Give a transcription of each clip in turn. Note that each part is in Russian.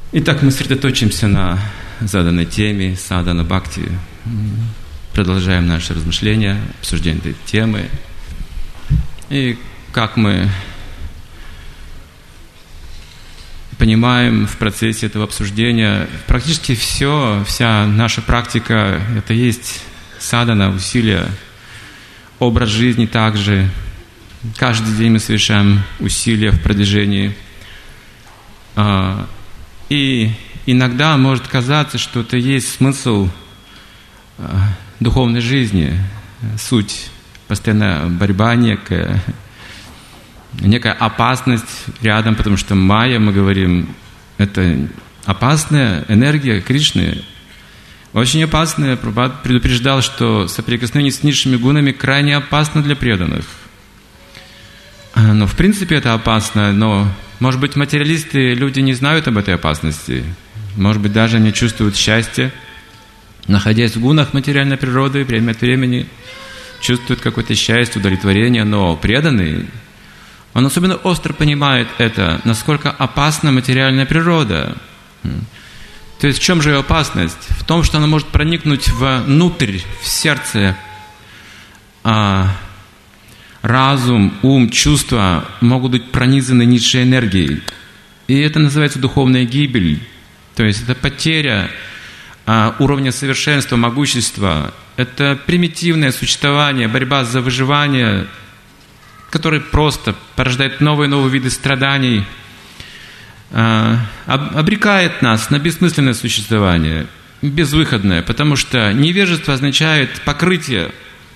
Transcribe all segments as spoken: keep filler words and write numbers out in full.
Итак, мы сосредоточимся на заданной теме садхана бхакти. Продолжаем наши размышления, обсуждение этой темы. И как мы понимаем в процессе этого обсуждения, практически все, вся наша практика – это есть садхана, усилия, образ жизни также. Каждый день мы совершаем усилия в продвижении. И иногда может казаться, что это есть смысл духовной жизни, суть, постоянная борьба некая, некая опасность рядом, потому что майя, мы говорим, это опасная энергия Кришны, очень опасная. Прабхупада предупреждал, что соприкосновение с низшими гунами крайне опасно для преданных. Но в принципе это опасно, но, может быть, материалисты, люди не знают об этой опасности. Может быть, даже они чувствуют счастье, находясь в гунах материальной природы, время от времени чувствуют какое-то счастье, удовлетворение, но преданный, он особенно остро понимает это, насколько опасна материальная природа. То есть в чем же ее опасность? В том, что она может проникнуть внутрь, в сердце, а разум, ум, чувства могут быть пронизаны низшей энергией. И это называется духовная гибель. То есть это потеря а, уровня совершенства, могущества. Это примитивное существование, борьба за выживание, которое просто порождает новые и новые виды страданий, а, об, обрекает нас на бессмысленное существование, безвыходное, потому что невежество означает покрытие.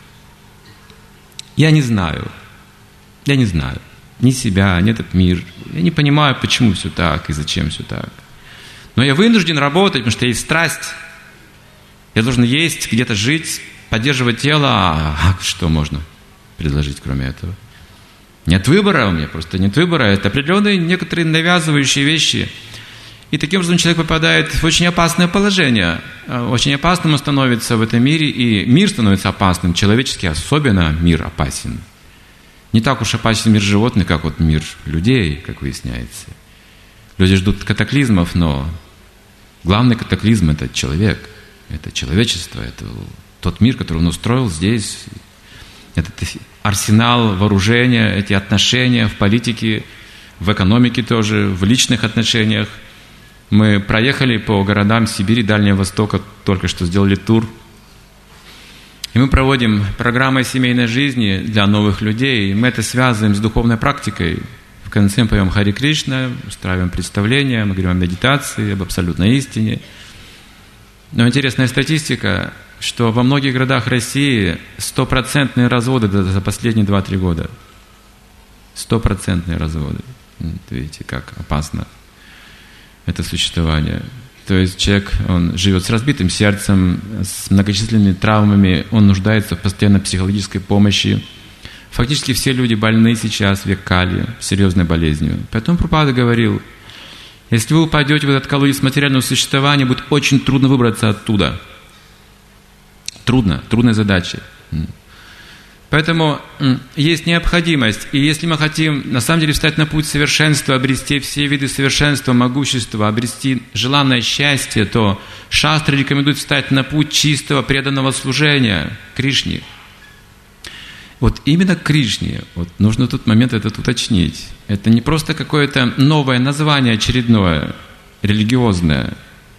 Я не знаю, я не знаю ни себя, ни этот мир. Я не понимаю, почему все так и зачем все так. Но я вынужден работать, потому что есть страсть. Я должен есть, где-то жить, поддерживать тело. А что можно предложить, кроме этого? Нет выбора у меня, просто нет выбора. Это определенные некоторые навязывающие вещи. И таким образом человек попадает в очень опасное положение. Очень опасным он становится в этом мире, и мир становится опасным. Человеческий особенно мир опасен. Не так уж опасен мир животных, как вот мир людей, как выясняется. Люди ждут катаклизмов, но главный катаклизм – это человек, это человечество, это тот мир, который он устроил здесь. Этот арсенал вооружения, эти отношения в политике, в экономике тоже, в личных отношениях. Мы проехали по городам Сибири, Дальнего Востока, только что сделали тур. И мы проводим программы семейной жизни для новых людей. И мы это связываем с духовной практикой. В конце мы поем Хари Кришна, устраиваем представления, мы говорим о медитации, об абсолютной истине. Но интересная статистика, что во многих городах России стопроцентные разводы за последние два-три года. Стопроцентные разводы. Видите, как опасно это существование. То есть человек, он живет с разбитым сердцем, с многочисленными травмами, он нуждается в постоянной психологической помощи. Фактически все люди больны сейчас, век Кали, серьезной болезнью. Поэтому Прабхупада говорил, если вы упадете в этот колодец материального существования, будет очень трудно выбраться оттуда. Трудно, трудная задача. Поэтому есть необходимость, и если мы хотим на самом деле встать на путь совершенства, обрести все виды совершенства, могущества, обрести желанное счастье, то шастры рекомендуют встать на путь чистого преданного служения Кришне. Вот именно Кришне, вот нужно в тот момент этот уточнить. Это не просто какое-то новое название очередное, религиозное.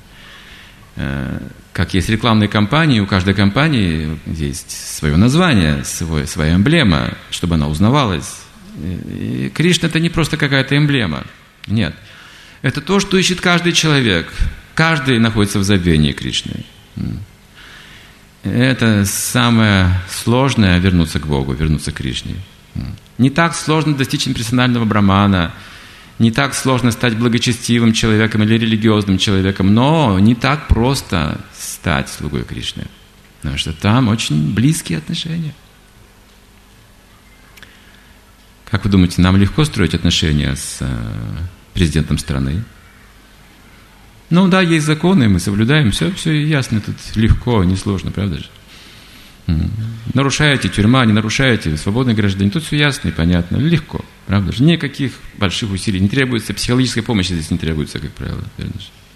Как есть рекламные кампании, у каждой компании есть свое название, свой, своя эмблема, чтобы она узнавалась. И Кришна – это не просто какая-то эмблема. Нет. Это то, что ищет каждый человек. Каждый находится в забвении Кришны. Это самое сложное – вернуться к Богу, вернуться к Кришне. Не так сложно достичь имперсонального брамана, не так сложно стать благочестивым человеком или религиозным человеком, но не так просто стать слугой Кришны, потому что там очень близкие отношения. Как вы думаете, нам легко строить отношения с президентом страны? Ну да, есть законы, мы соблюдаем, все, все ясно, тут легко, несложно, правда же? Нарушаете, тюрьма, не нарушаете, свободный гражданин, тут все ясно и понятно, легко, правда же? Никаких больших усилий не требуется, психологической помощи здесь не требуется, как правило, верно же?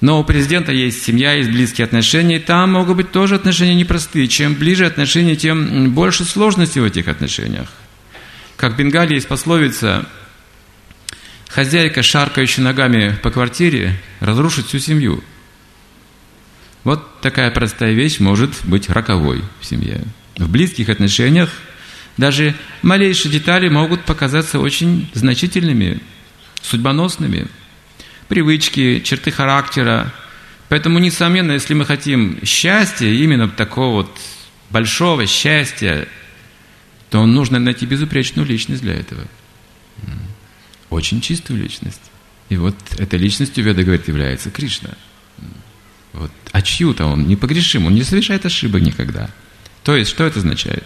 Но у президента есть семья, есть близкие отношения, и там могут быть тоже отношения непростые. Чем ближе отношения, тем больше сложностей в этих отношениях. Как в Бенгалии есть пословица: хозяйка, шаркающая ногами по квартире, разрушит всю семью. Вот такая простая вещь может быть роковой в семье. В близких отношениях даже малейшие детали могут показаться очень значительными, судьбоносными. Привычки, черты характера. Поэтому, несомненно, если мы хотим счастья, именно такого вот большого счастья, то нужно найти безупречную личность для этого. Очень чистую личность. И вот этой личностью, Веда говорит, является Кришна. Вот. А чью-то он непогрешим, он не совершает ошибок никогда. То есть, что это означает?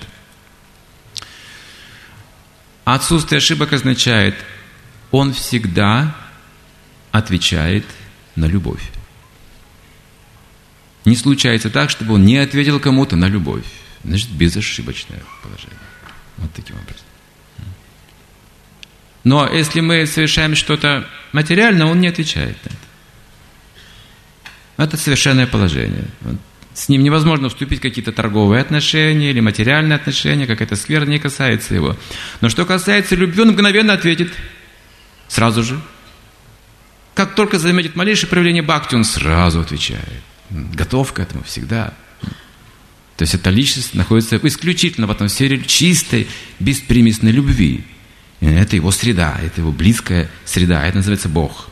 Отсутствие ошибок означает, он всегда отвечает на любовь. Не случается так, чтобы он не ответил кому-то на любовь. Значит, безошибочное положение. Вот таким образом. Но если мы совершаем что-то материальное, он не отвечает на это. Это совершенное положение. С ним невозможно вступить в какие-то торговые отношения или материальные отношения, какая-то сфера не касается его. Но что касается любви, он мгновенно ответит. Сразу же. Как только заметит малейшее проявление бхакти, он сразу отвечает. Готов к этому всегда. То есть эта личность находится исключительно в атмосфере чистой, беспримесной любви. И это его среда, это его близкая среда. Это называется Бог.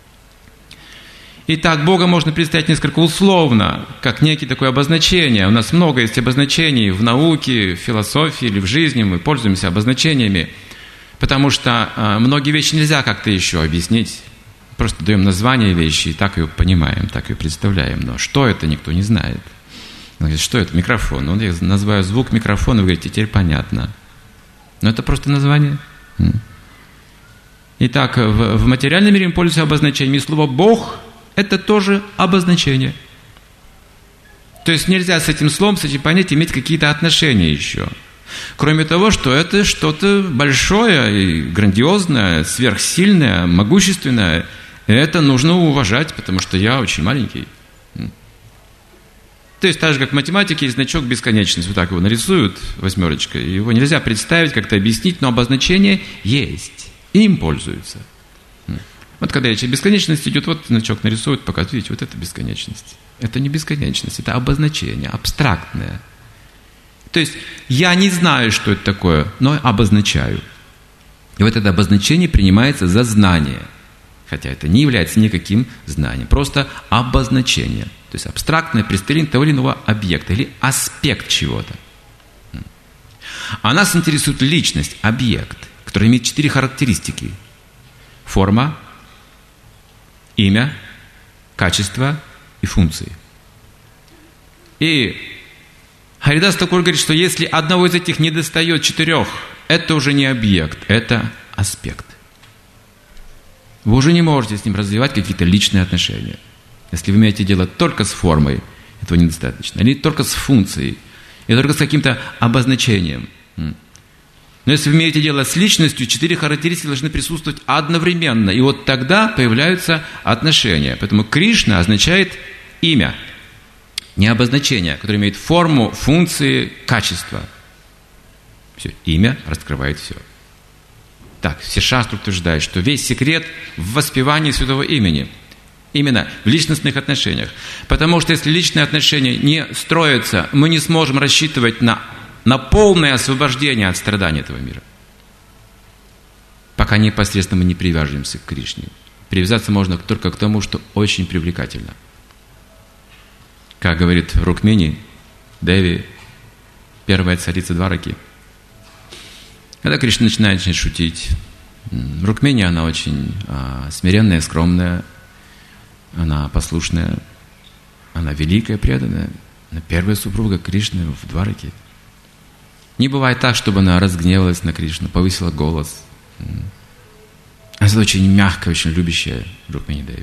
Итак, Бога можно представить несколько условно, как некие такое обозначение. У нас много есть обозначений в науке, в философии или в жизни. Мы пользуемся обозначениями, потому что э, многие вещи нельзя как-то еще объяснить. Просто даем название вещи и так ее понимаем, так ее представляем. Но что это, никто не знает. Он говорит, что это? Микрофон. Он, я называю звук микрофона, вы говорите, теперь понятно. Но это просто название. Итак, в, в материальном мире мы пользуемся обозначениями. И слово «Бог» – это тоже обозначение. То есть нельзя с этим словом, с этим понятием иметь какие-то отношения еще. Кроме того, что это что-то большое и грандиозное, сверхсильное, могущественное. Это нужно уважать, потому что я очень маленький. То есть так же, как в математике есть значок бесконечность. Вот так его нарисуют восьмерочкой. Его нельзя представить, как-то объяснить, но обозначение есть. И им пользуются. Вот когда речь о бесконечности идет, вот значок нарисуют, показывают, видите, вот это бесконечность. Это не бесконечность, это обозначение, абстрактное. То есть я не знаю, что это такое, но обозначаю. И вот это обозначение принимается за знание. Хотя это не является никаким знанием. Просто обозначение. То есть абстрактное представление того или иного объекта или аспект чего-то. А нас интересует личность, объект, который имеет четыре характеристики. Форма, имя, качество и функции. И Харидас Такур говорит, что если одного из этих недостает четырех, это уже не объект, это аспект. Вы уже не можете с ним развивать какие-то личные отношения. Если вы имеете дело только с формой, этого недостаточно. Или только с функцией, или только с каким-то обозначением. Но если вы имеете дело с личностью, четыре характеристики должны присутствовать одновременно. И вот тогда появляются отношения. Поэтому Кришна означает имя. Не обозначение, которое имеет форму, функции, качество. Все, имя раскрывает все. Так, все шастры утверждают, что весь секрет в воспевании святого имени. Именно в личностных отношениях. Потому что если личные отношения не строятся, мы не сможем рассчитывать на, на полное освобождение от страданий этого мира. Пока непосредственно мы не привяжемся к Кришне. Привязаться можно только к тому, что очень привлекательно. Как говорит Рукмини, Деви, первая царица Двараки. Когда Кришна начинает, начинает шутить, Рукмини, она очень а, смиренная, скромная, она послушная, она великая, преданная, она первая супруга Кришны в Двараке. Не бывает так, чтобы она разгневалась на Кришну, повысила голос. Она очень мягкая, очень любящая Рукмини Деви.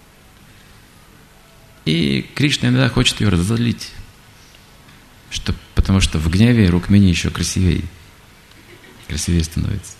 И Кришна иногда хочет ее разозлить, что, потому что в гневе Рукмини еще красивее. Красивее становится.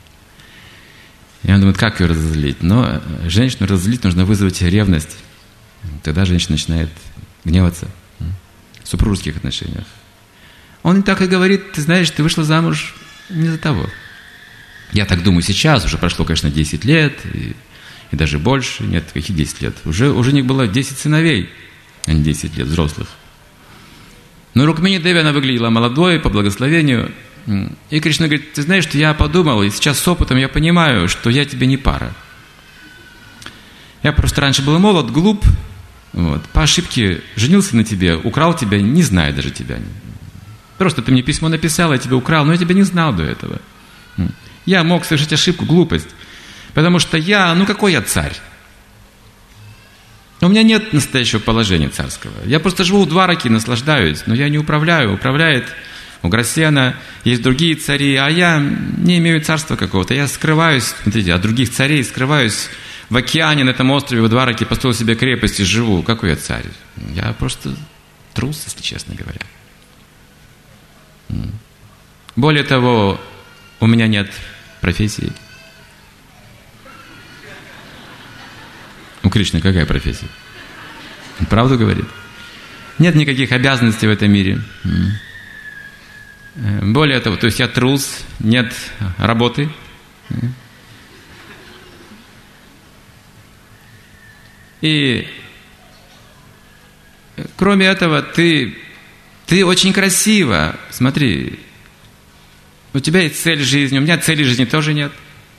И он думает, как ее разозлить? Но женщину разозлить нужно вызвать ревность. Тогда женщина начинает гневаться в супружеских отношениях. Он и так и говорит: ты знаешь, ты вышла замуж не за того. Я так думаю сейчас, уже прошло, конечно, десять лет, и, и даже больше. Нет, каких десять лет? Уже, уже у них было десять сыновей, а не десять лет взрослых. Но Рукмини Деви, она выглядела молодой, по благословению. И Кришна говорит: ты знаешь, что я подумал, и сейчас с опытом я понимаю, что я тебе не пара. Я просто раньше был молод, глуп, вот, по ошибке женился на тебе, украл тебя, не зная даже тебя. Просто ты мне письмо написал, я тебя украл, но я тебя не знал до этого. Я мог совершить ошибку, глупость, потому что я, ну какой я царь? У меня нет настоящего положения царского. Я просто живу в Двараке, наслаждаюсь, но я не управляю. Управляет Уграсена, есть другие цари, а я не имею царства какого-то. Я скрываюсь, смотрите, от других царей, скрываюсь в океане, на этом острове, в Двараке, построил себе крепость и живу. Какой я царь? Я просто трус, если честно говоря. Более того, у меня нет профессии. У Кришны какая профессия? Он правду говорит? Нет никаких обязанностей в этом мире. Более того, то есть я трус, нет работы. И кроме этого, ты, ты очень красива. Смотри, у тебя есть цель жизни, у меня цели жизни тоже нет.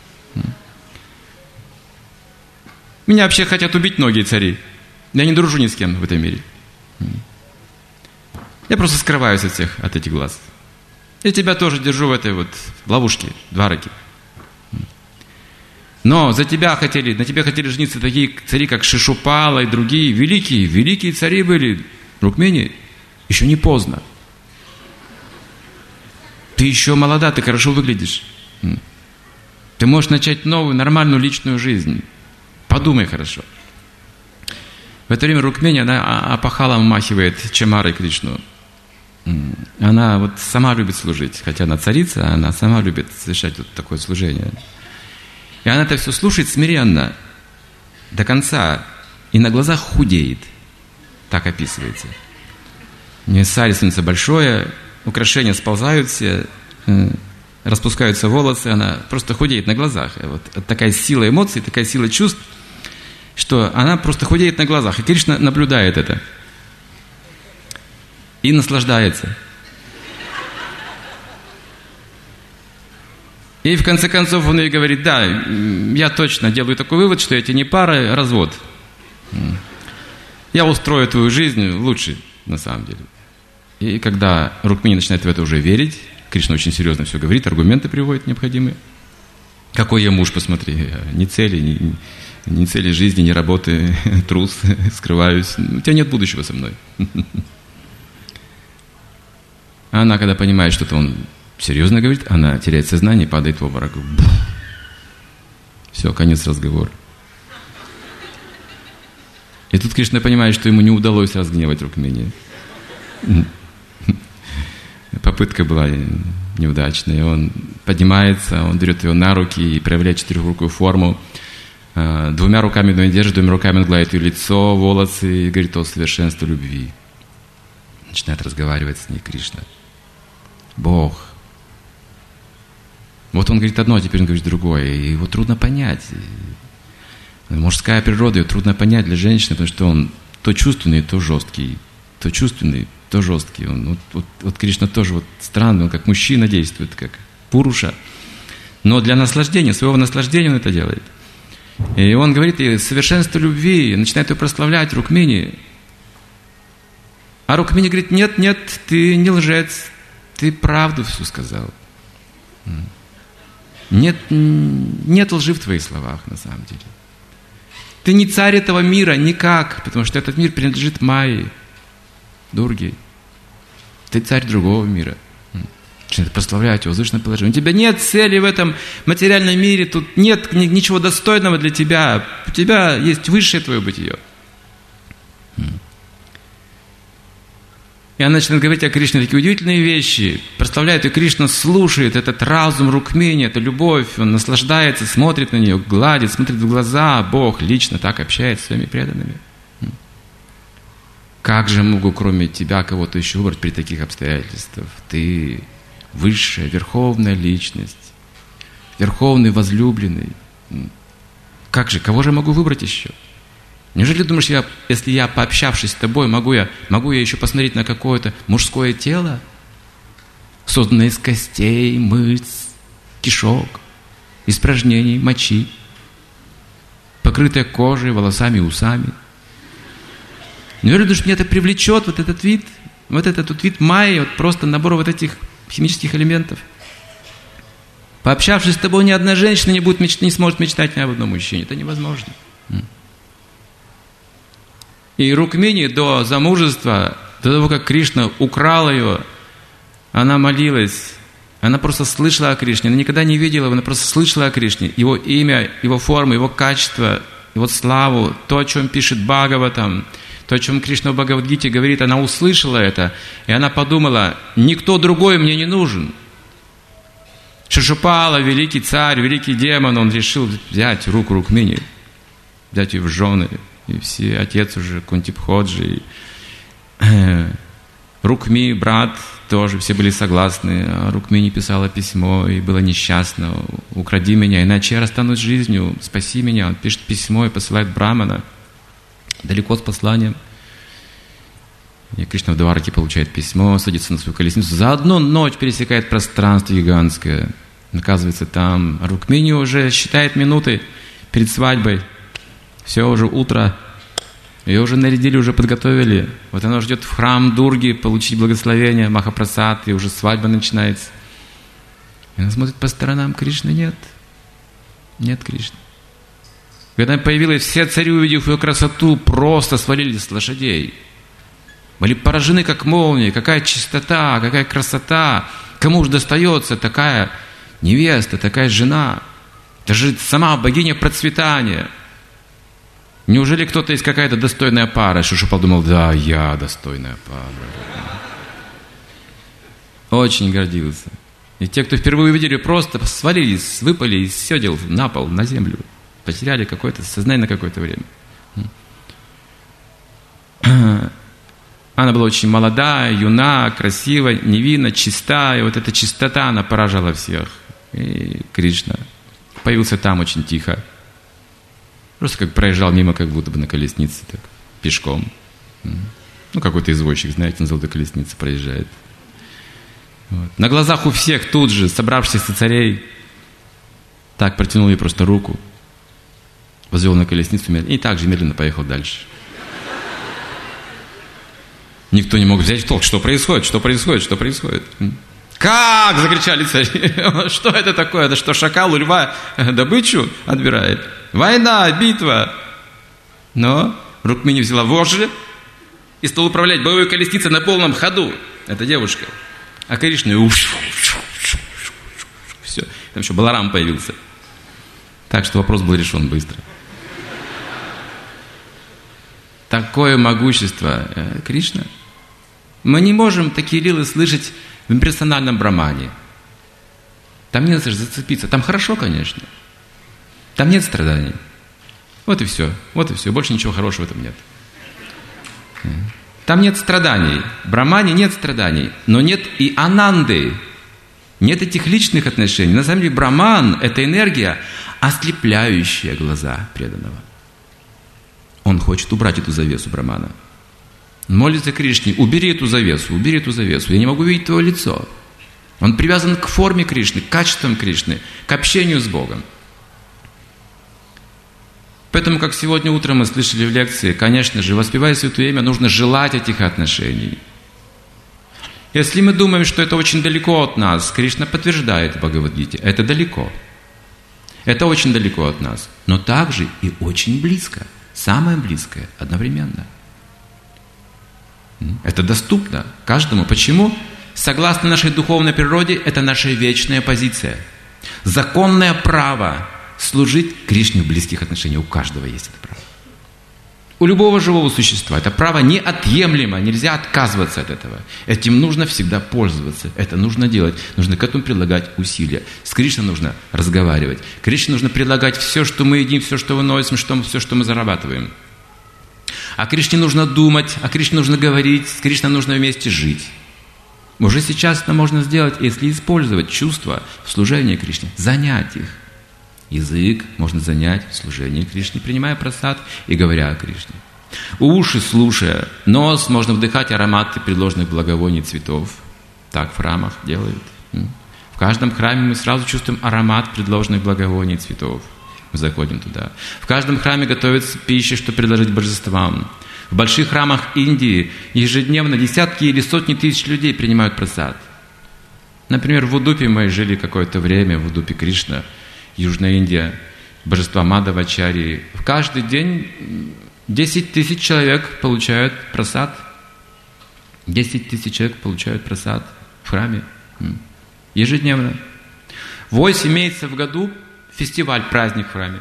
Меня вообще хотят убить многие цари. Я не дружу ни с кем в этом мире. Я просто скрываюсь от всех, от этих глаз. И тебя тоже держу в этой вот ловушке, Двараке. Но за тебя хотели, на тебя хотели жениться такие цари, как Шишупала и другие. Великие, великие цари были. Рукмини, еще не поздно. Ты еще молода, ты хорошо выглядишь. Ты можешь начать новую, нормальную личную жизнь. Подумай хорошо. В это время Рукмини, она опахалом махивает Чамарой Кришну. Она вот сама любит служить. Хотя она царица, она сама любит совершать вот такое служение. И она это все слушает смиренно, до конца, и на глазах худеет. Так описывается. У нее сари становится большое, украшения сползают все, распускаются волосы, она просто худеет на глазах. Вот такая сила эмоций, такая сила чувств, что она просто худеет на глазах. И Кришна наблюдает это. И наслаждается. И в конце концов он ей говорит: да, я точно делаю такой вывод, что эти не пара, развод. Я устрою твою жизнь лучше, на самом деле. И когда Рукмини начинает в это уже верить, Кришна очень серьезно все говорит, аргументы приводит необходимые. Какой я муж, посмотри, ни цели, ни, ни цели жизни, ни работы, трус, скрываюсь. У тебя нет будущего со мной. А она, когда понимает, что-то он серьезно говорит, она теряет сознание и падает в обморок. Все, конец разговора. И тут Кришна понимает, что ему не удалось разгневать Рукмини. Попытка была неудачная. Он поднимается, он берет ее на руки и проявляет четырехрукую форму. Двумя руками он ее держит, двумя руками он гладит ее лицо, волосы и говорит о совершенстве любви. Начинает разговаривать с ней Кришна. Бог. Вот он говорит одно, а теперь он говорит другое. И его трудно понять. Мужская природа, ее трудно понять для женщины, потому что он то чувственный, то жесткий. То чувственный, то жесткий. Он, вот, вот, вот Кришна тоже вот странный, он как мужчина действует, как Пуруша. Но для наслаждения, своего наслаждения он это делает. И он говорит, и совершенство любви, начинает ее прославлять, Рукмини. А Рукмини говорит: нет, нет, ты не лжец, ты правду всю сказал. Нет, нет лжи в твоих словах, на самом деле. Ты не царь этого мира никак, потому что этот мир принадлежит Майе, Дурге. Ты царь другого мира. Начинает прославлять его, возвышенное положение. У тебя нет цели в этом материальном мире, тут нет ничего достойного для тебя. У тебя есть высшее твое бытие. И она начинает говорить о Кришне такие удивительные вещи. Прославляет ее, Кришна слушает этот разум Рукмини, эту любовь. Он наслаждается, смотрит на нее, гладит, смотрит в глаза. Бог лично так общается с своими преданными. Как же могу, кроме тебя, кого-то еще выбрать при таких обстоятельствах? Ты высшая, верховная личность, верховный возлюбленный. Как же, кого же могу выбрать еще? Неужели думаешь, я, если я, пообщавшись с тобой, могу я, могу я еще посмотреть на какое-то мужское тело, созданное из костей, мышц, кишок, испражнений, мочи, покрытое кожей, волосами, усами? Неужели думаешь, меня это привлечет, вот этот вид, вот этот вот вид майи, вот просто набор вот этих химических элементов? Пообщавшись с тобой, ни одна женщина не, будет меч... не сможет мечтать ни об одном мужчине. Это невозможно. И Рукмини до замужества, до того, как Кришна украл ее, она молилась, она просто слышала о Кришне, она никогда не видела его, она просто слышала о Кришне, его имя, его форму, его качество, его славу, то, о чем пишет Бхагаватам, то, о чем Кришна в Бхагавадгите говорит, она услышала это, и она подумала, никто другой мне не нужен. Шишупала, великий царь, великий демон, он решил взять руку Рукмини, взять ее в жены. И все, отец уже, Кунтипходжи, и, э, Рукми, брат, тоже все были согласны. А Рукмини писала письмо и была несчастна. «Укради меня, иначе я расстанусь с жизнью, спаси меня». Он пишет письмо и посылает Брамана далеко с посланием. И Кришна в Двараке получает письмо, садится на свою колесницу, за одну ночь пересекает пространство гигантское. Оказывается, там Рукмини уже считает минуты перед свадьбой. Все, уже утро, ее уже нарядили, уже подготовили. Вот она ждет в храм Дурги получить благословение, Махапрасад, и уже свадьба начинается. И она смотрит по сторонам, Кришны нет. Нет Кришны. Когда она появилась, все цари, увидев ее красоту, просто свалились с лошадей. Были поражены, как молнии, какая чистота, какая красота. Кому же достается такая невеста, такая жена? Это же сама богиня процветания. Неужели кто-то есть какая-то достойная пара? Шуша подумал, да, я достойная пара. Очень гордился. И те, кто впервые увидели, просто свалились, выпали из седел на пол, на землю. Потеряли какое-то сознание на какое-то время. Она была очень молодая, юна, красивая, невинна, чиста. И вот эта чистота, она поражала всех. И Кришна появился там очень тихо. Просто как проезжал мимо, как будто бы на колеснице, так, пешком. Ну, какой-то извозчик, знаете, на золотой колеснице проезжает. Вот. На глазах у всех тут же, собравшихся царей, так протянул ей просто руку, возвел на колесницу и так же медленно поехал дальше. Никто не мог взять в толк, что происходит, что происходит, что происходит. «Как?» – закричали цари. «Что это такое? Это что, шакал у льва добычу отбирает? Война, битва!» Но Рукмини взяла вожжи и стала управлять боевой колесницей на полном ходу. Эта девушка. А Кришна все. Там еще Баларам появился. Так что вопрос был решен быстро. Такое могущество Кришна. Мы не можем такие лилы слышать в имперсональном брамане. Там не надо зацепиться. Там хорошо, конечно. Там нет страданий. Вот и все. Вот и все. Больше ничего хорошего в этом нет. Там нет страданий. В брамане нет страданий. Но нет и ананды. Нет этих личных отношений. На самом деле браман – это энергия, ослепляющая глаза преданного. Он хочет убрать эту завесу брамана. Молится Кришне, убери эту завесу, убери эту завесу. Я не могу видеть твое лицо. Он привязан к форме Кришны, к качествам Кришны, к общению с Богом. Поэтому, как сегодня утром мы слышали в лекции, конечно же, воспевая Святое Имя, нужно желать этих отношений. Если мы думаем, что это очень далеко от нас, Кришна подтверждает в Бхагавадгите, это далеко. Это очень далеко от нас, но также и очень близко. Самое близкое одновременно. Это доступно каждому. Почему? Согласно нашей духовной природе, это наша вечная позиция. Законное право служить Кришне в близких отношениях. У каждого есть это право. У любого живого существа. Это право неотъемлемо. Нельзя отказываться от этого. Этим нужно всегда пользоваться. Это нужно делать. Нужно к этому прилагать усилия. С Кришной нужно разговаривать. Кришне нужно предлагать все, что мы едим, все, что выносим, все, что мы зарабатываем. О Кришне нужно думать, о Кришне нужно говорить, с Кришной нужно вместе жить. Уже сейчас это можно сделать, если использовать чувства в служении Кришне, занять их. Язык можно занять в служении Кришне, принимая прасад и говоря о Кришне. Уши слушая, нос можно вдыхать ароматы предложенных благовоний цветов. Так в храмах делают. В каждом храме мы сразу чувствуем аромат предложенных благовоний цветов. Мы заходим туда. В каждом храме готовится пища, чтобы предложить божествам. В больших храмах Индии ежедневно десятки или сотни тысяч людей принимают прасад. Например, в Удупе мы жили какое-то время, в Удупе Кришна, Южная Индия, божества Мадхавачарьи. В каждый день десять тысяч человек получают прасад. десять тысяч человек получают прасад в храме. Ежедневно. Восемь месяцев в году фестиваль, праздник в храме.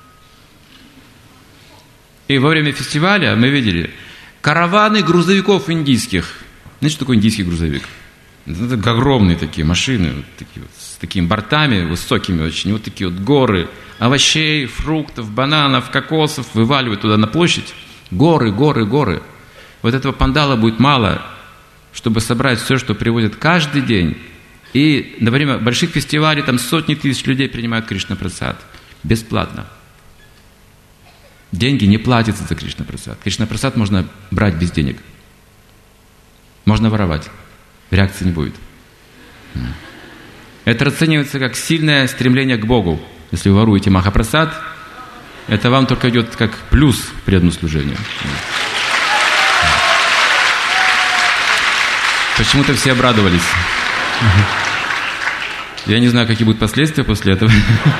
И во время фестиваля мы видели караваны грузовиков индийских. Знаете, что такое индийский грузовик? Это огромные такие машины, вот такие вот, с такими бортами высокими очень, вот такие вот горы овощей, фруктов, бананов, кокосов вываливают туда на площадь. Горы, горы, горы. Вот этого пандала будет мало, чтобы собрать все, что привозят каждый день. И на время больших фестивалей там сотни тысяч людей принимают Кришна-прасад. Бесплатно. Деньги не платятся за Кришна-прасад. Кришна-прасад можно брать без денег. Можно воровать. Реакции не будет. Это расценивается как сильное стремление к Богу. Если вы воруете Махапрасад, это вам только идет как плюс к преданному служению. Почему-то все обрадовались. Я не знаю, какие будут последствия после этого.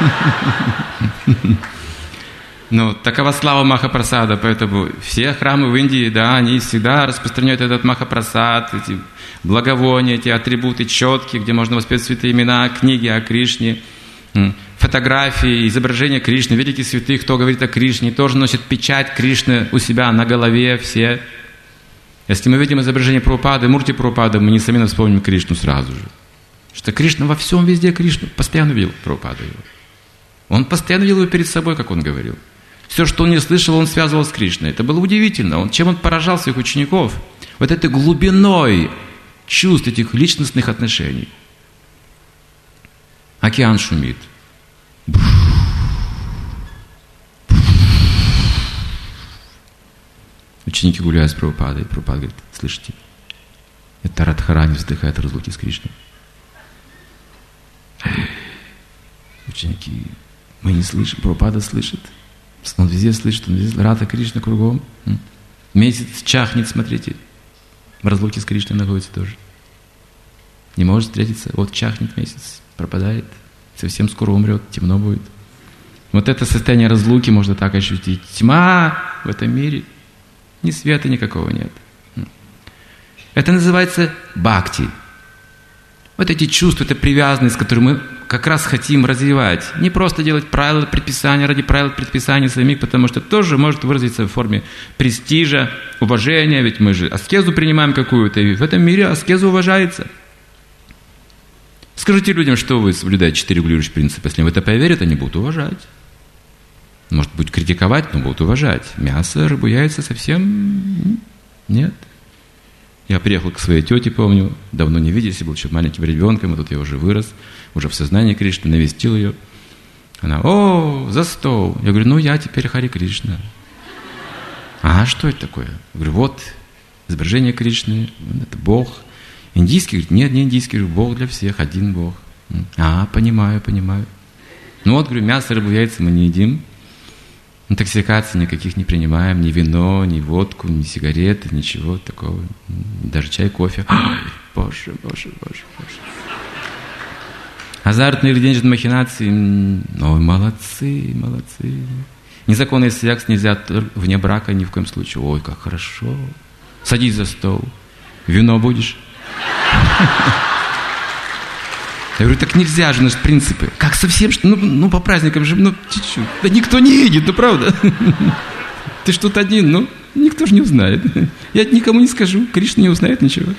Но такова слава Махапрасада, поэтому все храмы в Индии, да, они всегда распространяют этот Махапрасад, эти благовония, эти атрибуты четкие, где можно воспеть святые имена, книги о Кришне, фотографии, изображения Кришны, великие святые, кто говорит о Кришне, тоже носят печать Кришны у себя на голове все. Если мы видим изображение Прабхупады, Мурти Прабхупады, мы несомненно вспомним Кришну сразу же. Что Кришна во всем везде Кришну, постоянно видел Прабхупада его. Он постоянно видел его перед собой, как он говорил. Все, что он не слышал, он связывал с Кришной. Это было удивительно. Он, чем он поражал своих учеников? Вот этой глубиной чувств, этих личностных отношений. Океан шумит. Ученики гуляют с Прабхупадой. Прабхупада говорит: слышите, это Радхарани вздыхает разлуки с Кришной. Ученики: мы не слышим, Прабхупада слышит. Он везде слышит, он везде, Радха Кришна кругом. Месяц чахнет, смотрите. В разлуке с Кришной находится тоже. Не может встретиться, вот чахнет месяц, пропадает. Совсем скоро умрет, темно будет. Вот это состояние разлуки можно так ощутить. Тьма в этом мире. Ни света никакого нет. Это называется бхакти. Вот эти чувства, эта привязанность, которую мы как раз хотим развивать. Не просто делать правила, предписания ради правил, предписаний самих, потому что это тоже может выразиться в форме престижа, уважения, ведь мы же аскезу принимаем какую-то, и в этом мире аскеза уважается. Скажите людям, что вы соблюдаете четыре регулирующие принципа. Если им в это поверят, они будут уважать. Может быть, критиковать, но будут уважать. Мясо, рыбу, яйца совсем нет. Я приехал к своей тете, помню, давно не виделись, я был еще маленьким ребенком, и тут я уже вырос, уже в сознании Кришны, навестил ее. Она: о, за стол. Я говорю: ну я теперь Хари Кришна. А что это такое? Я говорю: вот, изображение Кришны, это Бог. Индийский? Говорит: нет, не индийский, говорю, Бог для всех, один Бог. А, понимаю, понимаю. Ну вот, говорю, мясо, рыбу, яйца мы не едим. Интоксикации никаких не принимаем, ни вино, ни водку, ни сигареты, ничего такого. Даже чай, кофе. Ой, боже, боже, боже, боже. Азартные или денежные махинации. Ой, молодцы, молодцы. Незаконный секс нельзя вне брака ни в коем случае. Ой, как хорошо. Садись за стол. Вино будешь? Я говорю: так нельзя же, наши принципы. Как совсем? Ну, ну по праздникам же, ну, чуть-чуть. Да никто не видит, ну правда. Ты что тут один, ну, никто же не узнает. Я никому не скажу, Кришна не узнает ничего.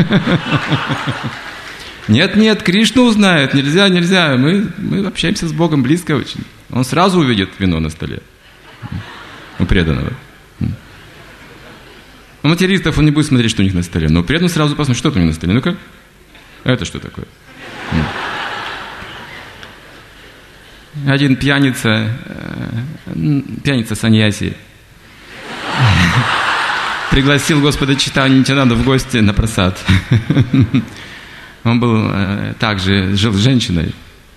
Нет, нет, Кришна узнает, нельзя, нельзя. Мы, мы общаемся с Богом близко очень. Он сразу увидит вино на столе у преданного. У материалистов он не будет смотреть, что у них на столе, но при этом сразу посмотрит, что там у них на столе. Ну-ка, это что такое? Один пьяница, пьяница саньяси, пригласил Господа Чайтанью Нитьянанду в гости на прасад. Он был также, жил с женщиной.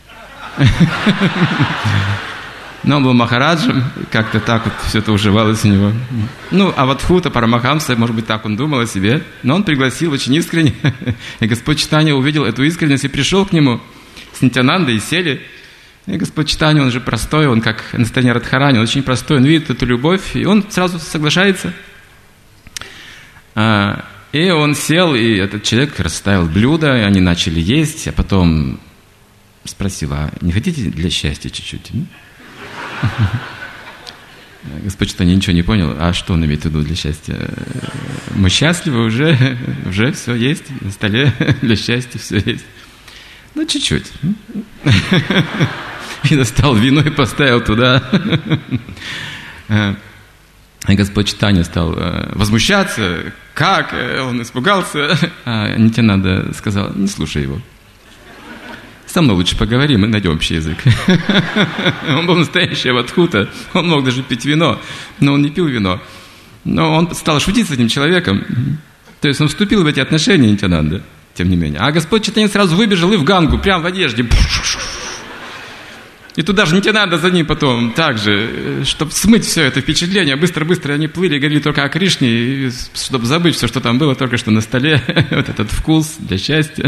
Но он был махараджем, как-то так вот все это уживалось у него. Ну, а Авадхута Парамахамса, может быть, так он думал о себе. Но он пригласил очень искренне. И Господь Чайтанья увидел эту искренность и пришел к нему с Нитьянандой и сели. И Господь Чайтанья, он же простой, он как на стороне Радхарани, он очень простой, он видит эту любовь, и он сразу соглашается. И он сел, и этот человек расставил блюдо, и они начали есть, а потом спросил, а не хотите для счастья чуть-чуть? Господь Чайтанья ничего не понял, а что он имеет в виду для счастья? Мы счастливы уже, уже все есть, на столе для счастья все есть. Ну, чуть-чуть. И достал вино и поставил туда. И Господь Чайтанья стал возмущаться. Как? Он испугался. А Нитьянанда сказал, не слушай его. Со мной лучше поговорим, мы найдем общий язык. Он был настоящий Авадхута. Он мог даже пить вино, но он не пил вино. Но он стал шутить с этим человеком. То есть он вступил в эти отношения Нитьянанда, тем не менее. А Господь Чайтанья сразу выбежал и в Гангу, прямо в одежде. И туда же Нитьянанда за ним потом, так же, чтобы смыть все это впечатление. Быстро-быстро они плыли, говорили только о Кришне, чтобы забыть все, что там было только что на столе. Вот этот вкус для счастья.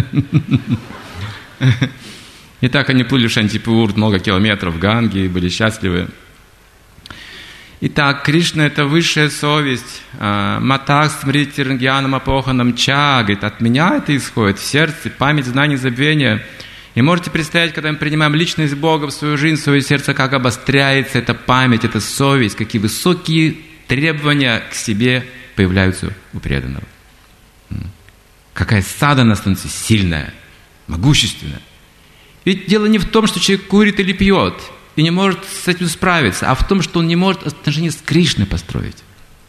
И так они плыли в Шантипур много километров в Ганге, были счастливы. Итак, Кришна – это высшая совесть. Матах смрити рангьянам апоханам ча. Говорит, от меня это исходит в сердце, память, знание, забвение. И можете представить, когда мы принимаем личность Бога в свою жизнь, в свое сердце, как обостряется эта память, эта совесть, какие высокие требования к себе появляются у преданного. Какая садхана становится сильная, могущественная. Ведь дело не в том, что человек курит или пьет и не может с этим справиться, а в том, что он не может отношения с Кришной построить.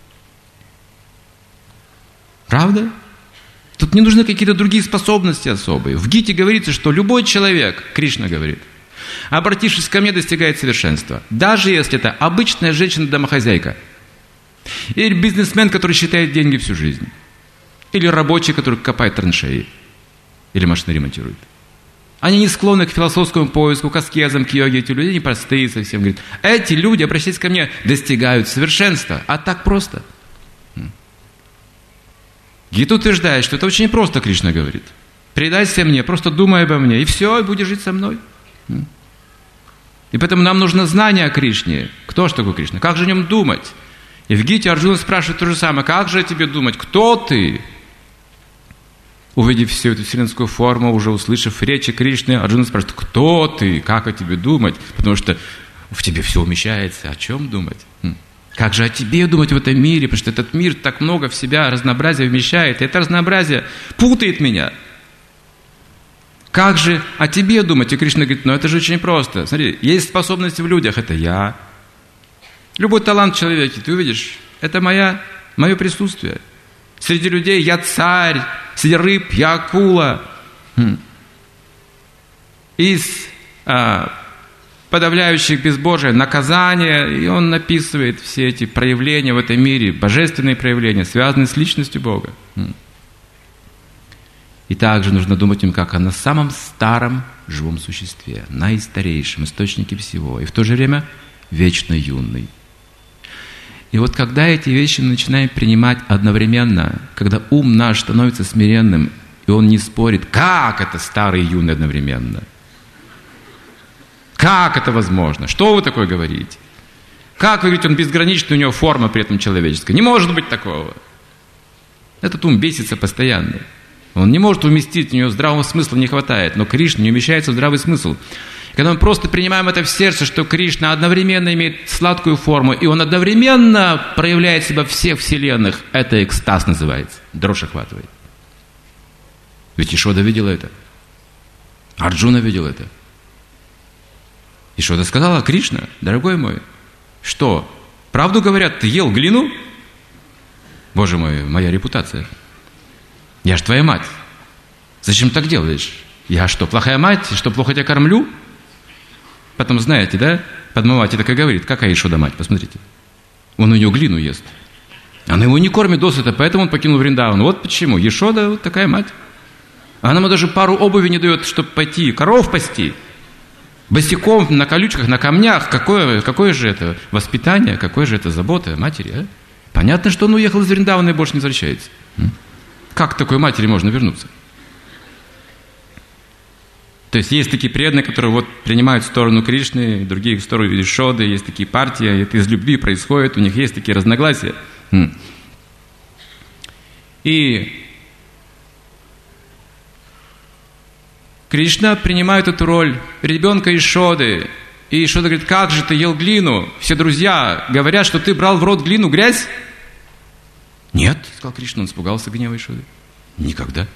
Правда? Тут не нужны какие-то другие способности особые. В Гите говорится, что любой человек, Кришна говорит, обратившись ко мне, достигает совершенства. Даже если это обычная женщина-домохозяйка, или бизнесмен, который считает деньги всю жизнь, или рабочий, который копает траншеи, или машины ремонтирует. Они не склонны к философскому поиску, к аскезам, к йоге. Эти люди непростые совсем. Говорит, эти люди, обращаясь ко мне, достигают совершенства. А так просто. Гита утверждает, что это очень просто, Кришна говорит. Предайся мне, просто думай обо мне, и все, и будешь жить со мной. И поэтому нам нужно знание о Кришне. Кто же такой Кришна? Как же о нем думать? И в Гите Арджуна спрашивает то же самое. Как же о тебе думать? Кто ты? Увидев всю эту вселенскую форму, уже услышав речи Кришны, Арджуна спрашивает, кто ты? Как о тебе думать? Потому что в тебе все умещается. О чем думать? Как же о тебе думать в этом мире? Потому что этот мир так много в себя разнообразия вмещает. И это разнообразие путает меня. Как же о тебе думать? И Кришна говорит, ну это же очень просто. Смотри, есть способности в людях, это я. Любой талант в человеке, ты увидишь, это моя, мое присутствие. Среди людей я царь, среди рыб я акула. Хм. Из а, подавляющих безбожие наказание, и он написывает все эти проявления в этом мире, божественные проявления, связанные с личностью Бога. Хм. И также нужно думать им как о на самом старом живом существе, наистарейшем источнике всего, и в то же время вечно юный. И вот когда эти вещи мы начинаем принимать одновременно, когда ум наш становится смиренным, и он не спорит, как это старый и юный одновременно? Как это возможно? Что вы такое говорите? Как вы говорите, он безграничный, у него форма при этом человеческая? Не может быть такого. Этот ум бесится постоянно. Он не может уместить, у него здравого смысла не хватает, но Кришна не умещается в здравый смысл. Когда мы просто принимаем это в сердце, что Кришна одновременно имеет сладкую форму, и он одновременно проявляет себя в всех вселенных, это экстаз называется. Дрожь охватывает. Ведь Ишода видела это. Арджуна видел это. Ишода сказала, Кришна, дорогой мой, что, правду говорят, ты ел глину? Боже мой, моя репутация. Я ж твоя мать. Зачем так делаешь? Я что, плохая мать? Что, плохо тебя кормлю? Потом, знаете, да, Падмавати так и говорит, какая Ешода мать, посмотрите. Он у нее глину ест. Она его не кормит досыта, поэтому он покинул Вриндаван. Вот почему. Ешода вот такая мать. Она ему даже пару обуви не дает, чтобы пойти коров пасти. Босиком на колючках, на камнях. Какое, какое же это воспитание, какое же это забота матери, а? Понятно, что он уехал из Вриндавана и больше не возвращается. Как к такой матери можно вернуться? То есть есть такие преданные, которые вот принимают сторону Кришны, другие сторону Ешоды, есть такие партии, это из любви происходит, у них есть такие разногласия. И Кришна принимает эту роль ребенка Ешоды. И Ешода говорит, как же ты ел глину? Все друзья говорят, что ты брал в рот глину, грязь? Нет, сказал Кришна, он испугался гнева Ешоды. Никогда.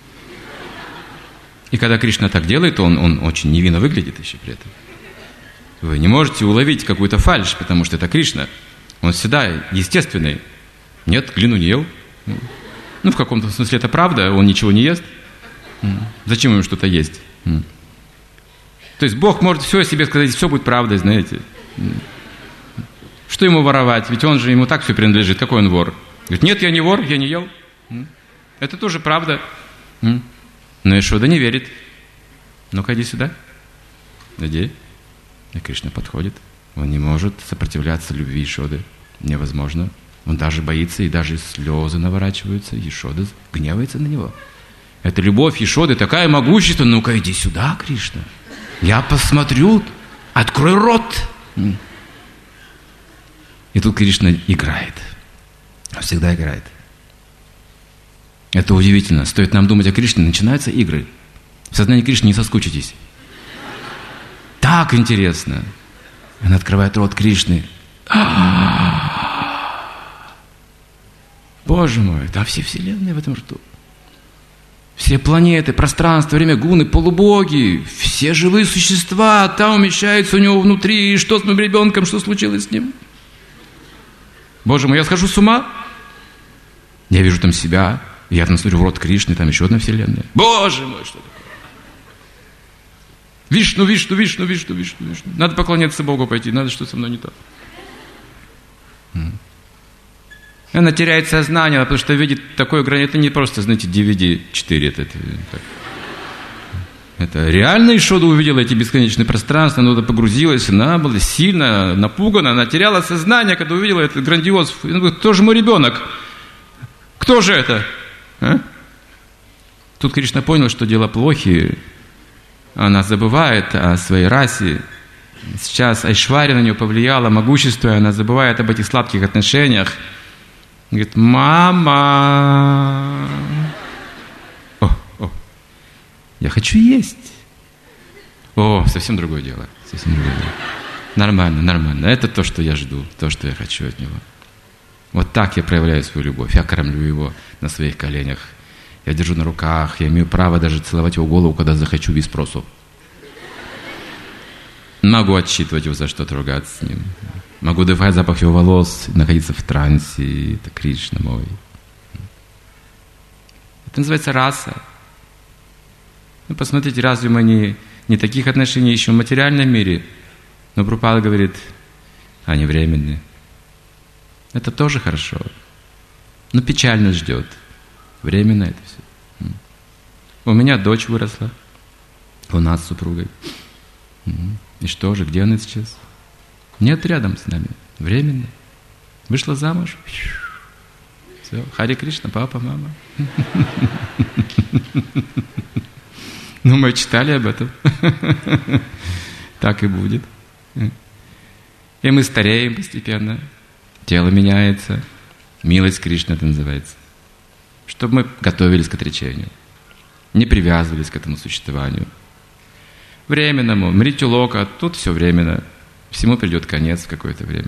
И когда Кришна так делает, он, он очень невинно выглядит еще при этом. Вы не можете уловить какую-то фальшь, потому что это Кришна. Он всегда естественный. Нет, глину не ел. Ну, в каком-то смысле это правда, он ничего не ест. Зачем ему что-то есть? То есть Бог может все о себе сказать, все будет правдой, знаете. Что ему воровать? Ведь он же, ему так все принадлежит. Какой он вор? Говорит, нет, я не вор, я не ел. Это тоже правда. Но Ешода не верит. Ну-ка, иди сюда. Иди. И Кришна подходит. Он не может сопротивляться любви Ешоды. Невозможно. Он даже боится, и даже слезы наворачиваются. Ешода гневается на него. Это любовь Ешоды такая могущественная. Ну-ка, иди сюда, Кришна. Я посмотрю. Открой рот. И тут Кришна играет. Он всегда играет. Это удивительно. Стоит нам думать о Кришне, начинаются игры. В сознании Кришны не соскучитесь. Так интересно. Он открывает рот Кришны. Боже мой, там все вселенные в этом рту. Все планеты, пространство, время, гуны, полубоги, все живые существа там умещаются у него внутри. И что с моим ребенком, что случилось с ним? Боже мой, я схожу с ума. Я вижу там себя. Я там смотрю в рот Кришны, там еще одна вселенная. Боже мой, что такое? Вишну, Вишну, Вишну, Вишну, Вишну, Вишну. Надо поклоняться Богу пойти, надо, что со мной не так. Она теряет сознание, потому что видит такое грань. Это не просто, знаете, ди ви ди четыре. Это, это, это реально Ешода увидела эти бесконечные пространства, она туда погрузилась, она была сильно напугана, она теряла сознание, когда увидела этот грандиоз. Она говорит, кто же мой ребенок? Кто же это? А? Тут Кришна понял, что дела плохи. Она забывает о своей расе. Сейчас Айшварья на нее повлияла, могущество, и она забывает об этих сладких отношениях. Говорит, мама, о, о, я хочу есть. О, совсем другое дело. Совсем другое дело. Нормально, нормально. Это то, что я жду, то, что я хочу от него. Вот так я проявляю свою любовь. Я кормлю его на своих коленях. Я держу на руках. Я имею право даже целовать его голову, когда захочу, без спросу. Могу отчитывать его за что-то, ругаться с ним. Могу дыхать запах его волос, находиться в трансе. Это Кришна мой. Это называется раса. Ну, посмотрите, разве мы не, не таких отношений ищем в материальном мире? Но Прабхупада говорит, они временные. Это тоже хорошо. Но печально ждет. Временно это все. У меня дочь выросла. У нас с супругой. И что же, где она сейчас? Нет рядом с нами. Временно. Вышла замуж. Все. Харе Кришна, папа, мама. Ну, мы читали об этом. Так и будет. И мы стареем постепенно. Тело меняется. Милость Кришны это называется. Чтобы мы готовились к отречению. Не привязывались к этому существованию. Временному. Мритю лока. Тут все временно. Всему придет конец в какое-то время.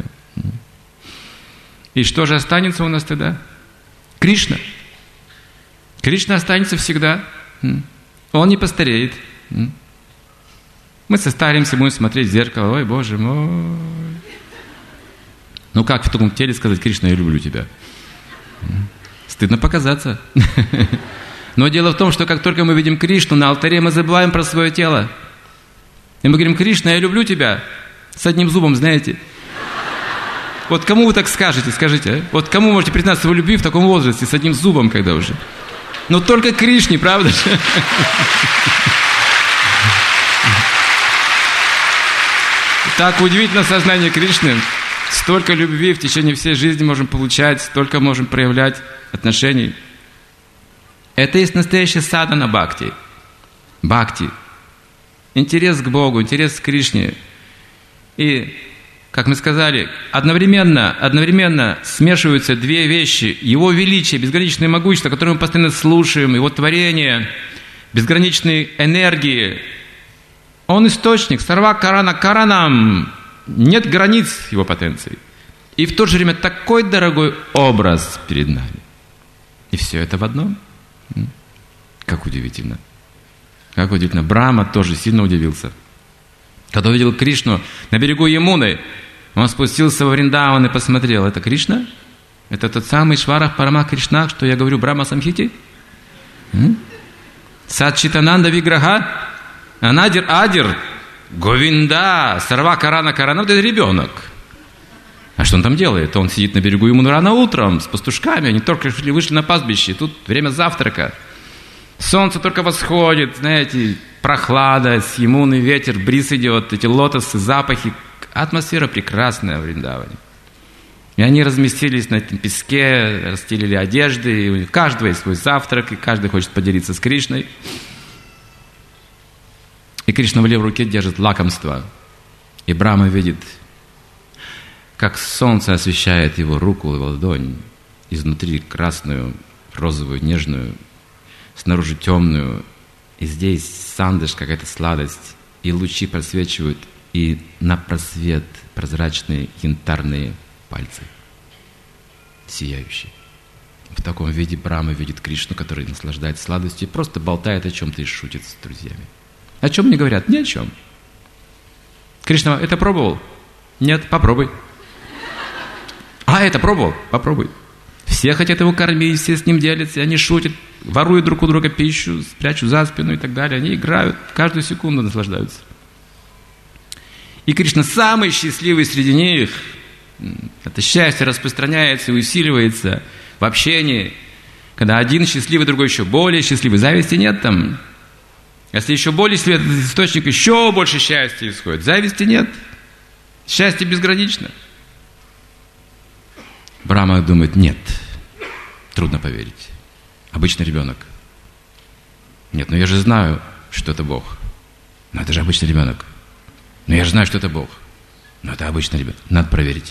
И что же останется у нас тогда? Кришна. Кришна останется всегда. Он не постареет. Мы состаримся, будем смотреть в зеркало. Ой, Боже мой. Ну как в таком теле сказать, Кришна, я люблю тебя? Стыдно показаться. Но дело в том, что как только мы видим Кришну на алтаре, мы забываем про свое тело. И мы говорим: Кришна, я люблю тебя. С одним зубом, знаете. Вот кому вы так скажете, скажите, а? Вот кому можете признаться в своей любви в таком возрасте, с одним зубом, когда уже? Но только Кришне, правда же? Так удивительно сознание Кришны. Столько любви в течение всей жизни можем получать, столько можем проявлять отношений. Это есть настоящая садхана бхакти. Бхакти. Интерес к Богу, интерес к Кришне. И, как мы сказали, одновременно, одновременно смешиваются две вещи. Его величие, безграничное могущество, которое мы постоянно слушаем, Его творение, безграничной энергии. Он источник, сарва карана каранам. Нет границ Его потенции. И в то же время такой дорогой образ перед нами. И все это в одном. Как удивительно. Как удивительно. Брахма тоже сильно удивился. Когда увидел Кришну на берегу Ямуны, он спустился во Вриндаван и посмотрел. Это Кришна? Это тот самый Шварах Парама Кришна, что я говорю в Брахма Самхите? Садчитананда Виграха? Анадир Адир? Говинда, Сарва Карана Карана, это ребенок. А что он там делает? Он сидит на берегу Ямуны рано утром с пастушками, они только вышли, вышли на пастбище, тут время завтрака. Солнце только восходит, знаете, прохлада, с Ямуны ветер, бриз идет, эти лотосы, запахи. Атмосфера прекрасная в Вриндаване. И они разместились на этом песке, расстелили одежды, и у каждого есть свой завтрак, и каждый хочет поделиться с Кришной. И Кришна в левой руке держит лакомство. И Брахма видит, как солнце освещает его руку, его ладонь, изнутри красную, розовую, нежную, снаружи темную. И здесь сандыш, какая-то сладость, и лучи просвечивают, и на просвет прозрачные янтарные пальцы, сияющие. В таком виде Брахма видит Кришну, который наслаждается сладостью, и просто болтает о чем-то и шутит с друзьями. О чем мне говорят? Ни о чем. Кришна, это пробовал? Нет, попробуй. А, это пробовал? Попробуй. Все хотят его кормить, все с ним делятся, они шутят, воруют друг у друга пищу, прячут за спину и так далее. Они играют, каждую секунду наслаждаются. И Кришна самый счастливый среди них. Это счастье распространяется и усиливается в общении. Когда один счастливый, другой еще более счастливый. Зависти нет там. Если еще более счастливый этот источник, еще больше счастья исходит. Зависти нет. Счастье безгранично. Брахма думает: нет. Трудно поверить. Обычный ребенок. Нет, но я же знаю, что это Бог. Но это же обычный ребенок. Но я же знаю, что это Бог. Но это обычный ребенок. Надо проверить.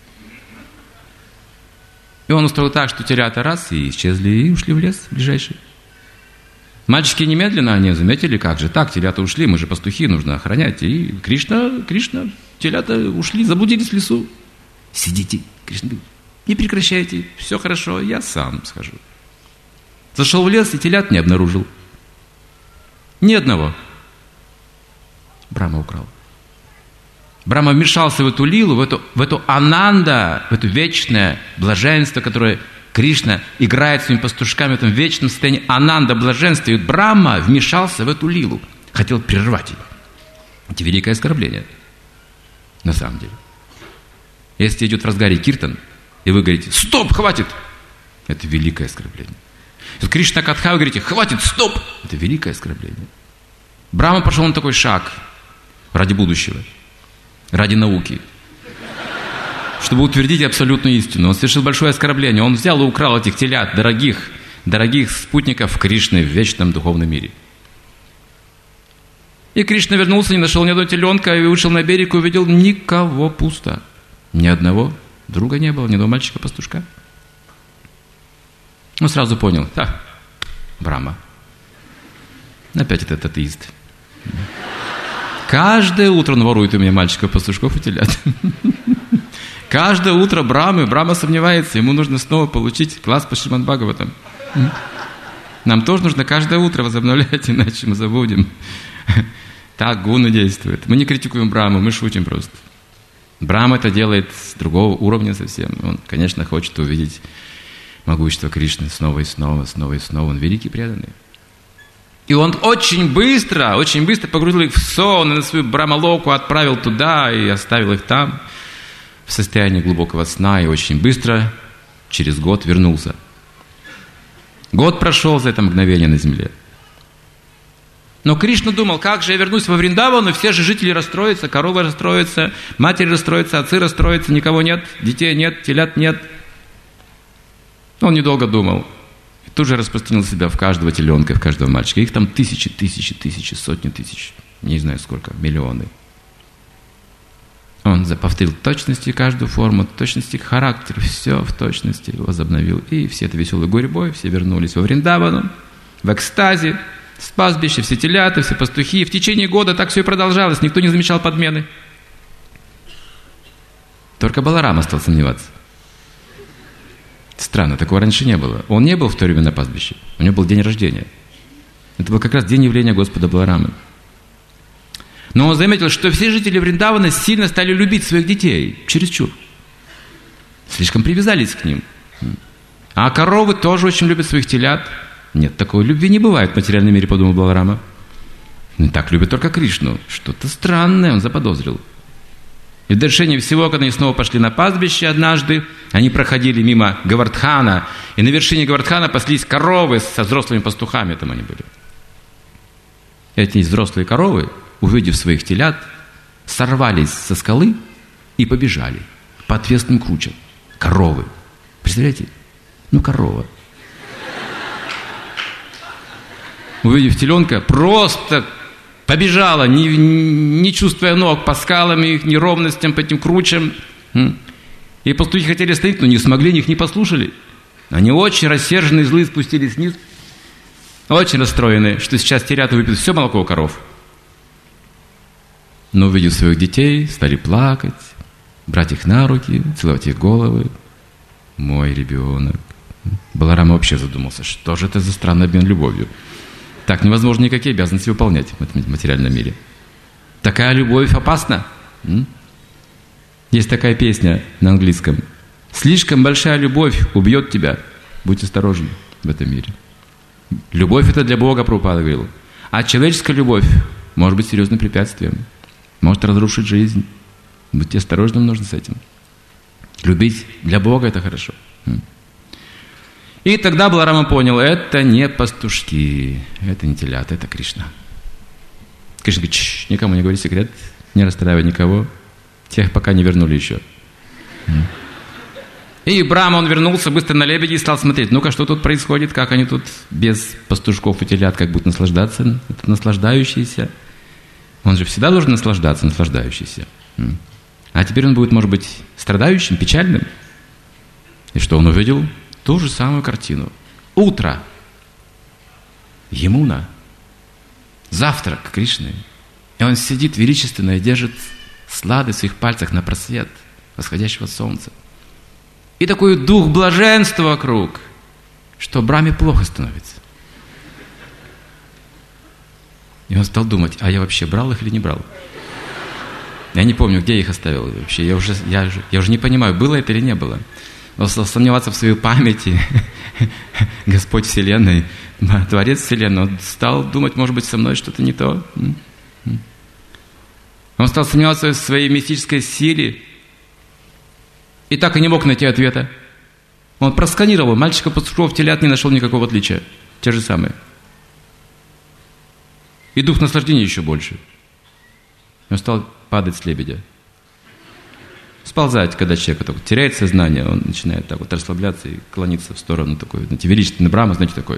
И он устроил так, что телята раз и исчезли, и ушли в лес ближайший. Мальчики немедленно, они заметили, как же так, телята ушли, мы же пастухи, нужно охранять. И Кришна, Кришна, телята ушли, заблудились в лесу. Сидите, Кришна говорит, не прекращайте, все хорошо, я сам схожу. Зашел в лес и телят не обнаружил. Ни одного. Брахма украл. Брахма вмешался в эту лилу, в эту, в эту ананда, в это вечное блаженство, которое Кришна играет своими пастушками в этом вечном состоянии ананда, блаженства. И Брахма вмешался в эту лилу, хотел прервать ее. Это великое оскорбление. На самом деле. Если идет в разгаре киртан, и вы говорите: стоп, хватит! Это великое оскорбление. Если Кришна Катха, вы говорите: хватит, стоп! Это великое оскорбление. Брахма пошел на такой шаг ради будущего, ради науки, чтобы утвердить абсолютную истину. Он совершил большое оскорбление. Он взял и украл этих телят, дорогих, дорогих спутников Кришны в вечном духовном мире. И Кришна вернулся, не нашел ни одного теленка, и вышел на берег и увидел: никого, пусто. Ни одного друга не было, ни одного мальчика-пастушка. Он сразу понял: да, Брахма. Опять этот атеист. Каждое утро он ворует у меня мальчиков-пастушков и телят. Каждое утро Брахмы, Брахма сомневается, ему нужно снова получить класс по Шримад Бхагаватам. Нам тоже нужно каждое утро возобновлять, иначе мы забудем. Так гуна действует. Мы не критикуем Брахму, мы шутим просто. Брахма это делает с другого уровня совсем. Он, конечно, хочет увидеть могущество Кришны снова и снова, снова и снова. Он великий преданный. И он очень быстро, очень быстро погрузил их в сон, и на свою Брахмалоку отправил туда и оставил их там в состоянии глубокого сна, и очень быстро, через год, вернулся. Год прошел за это мгновение на земле. Но Кришна думал, как же я вернусь во Вриндаван, и все же жители расстроятся, коровы расстроятся, матери расстроятся, отцы расстроятся, никого нет, детей нет, телят нет. Он недолго думал. И тут же распространил себя в каждого теленка, в каждого мальчика. Их там тысячи, тысячи, тысячи, сотни тысяч. Не знаю сколько, миллионы. Он повторил в точности каждую форму, в точности характер, все в точности возобновил. И все это веселый гурьбой, все вернулись во Вриндавану, в экстазе, с пастбища, все телята, все пастухи. И в течение года так все и продолжалось, никто не замечал подмены. Только Баларама стал сомневаться. Странно, такого раньше не было. Он не был в то время на пастбище, у него был день рождения. Это был как раз день явления Господа Баларамы. Но он заметил, что все жители Вриндавана сильно стали любить своих детей, чересчур. Слишком привязались к ним. А коровы тоже очень любят своих телят. Нет, такой любви не бывает в материальном мире, подумал Баларама. Не так любят только Кришну. Что-то странное он заподозрил. И в довершение всего, когда они снова пошли на пастбище однажды, они проходили мимо Гавардхана, и на вершине Гавардхана паслись коровы со взрослыми пастухами, там они были. Эти взрослые коровы, увидев своих телят, сорвались со скалы и побежали по отвесным кручам. Коровы. Представляете? Ну, корова. Увидев теленка, просто побежала, не, не чувствуя ног, по скалам их неровностям, по этим кручам. И пастухи хотели остановить, но не смогли, их не послушали. Они очень рассерженные, злые, спустились вниз. Очень расстроены, что сейчас телята выпьют все молоко у коров. Но, увидев своих детей, стали плакать, брать их на руки, целовать их головы. Мой ребенок. Баларама вообще задумался, что же это за странный обмен любовью. Так невозможно никакие обязанности выполнять в этом материальном мире. Такая любовь опасна. Есть такая песня на английском. Слишком большая любовь убьет тебя. Будь осторожен в этом мире. Любовь это для Бога, Прабхупада говорил. А человеческая любовь может быть серьезным препятствием. Может разрушить жизнь. Будьте осторожны нужно с этим. Любить для Бога это хорошо. И тогда Баларама понял, это не пастушки, это не телята, это Кришна. Кришна говорит, чш, никому не говори секрет, не расстраивай никого, тех пока не вернули еще. И Брахма, он вернулся быстро на лебеди и стал смотреть, ну-ка, что тут происходит, как они тут без пастушков и телят, как будут наслаждаться, это наслаждающиеся. Он же всегда должен наслаждаться, наслаждающийся. А теперь он будет, может быть, страдающим, печальным. И что он увидел? Ту же самую картину. Утро. Ямуна. Завтрак Кришны. И он сидит величественно и держит сладость в своих пальцах на просвет восходящего солнца. И такой дух блаженства вокруг, что Брахме плохо становится. И он стал думать, а я вообще брал их или не брал? Я не помню, где я их оставил вообще. Я уже, я, я уже не понимаю, было это или не было. Он стал сомневаться в своей памяти. Господь Вселенной, Творец Вселенной. Он стал думать, может быть, со мной что-то не то. Он стал сомневаться в своей мистической силе. И так и не мог найти ответа. Он просканировал. Мальчика-пастушков, телят не нашел никакого отличия. Те же самые. И дух наслаждения еще больше. Он стал падать с лебедя. Сползать, когда человек так, теряет сознание, он начинает так вот расслабляться и клониться в сторону такой, знаете, величественный Брахма, знаете, такой.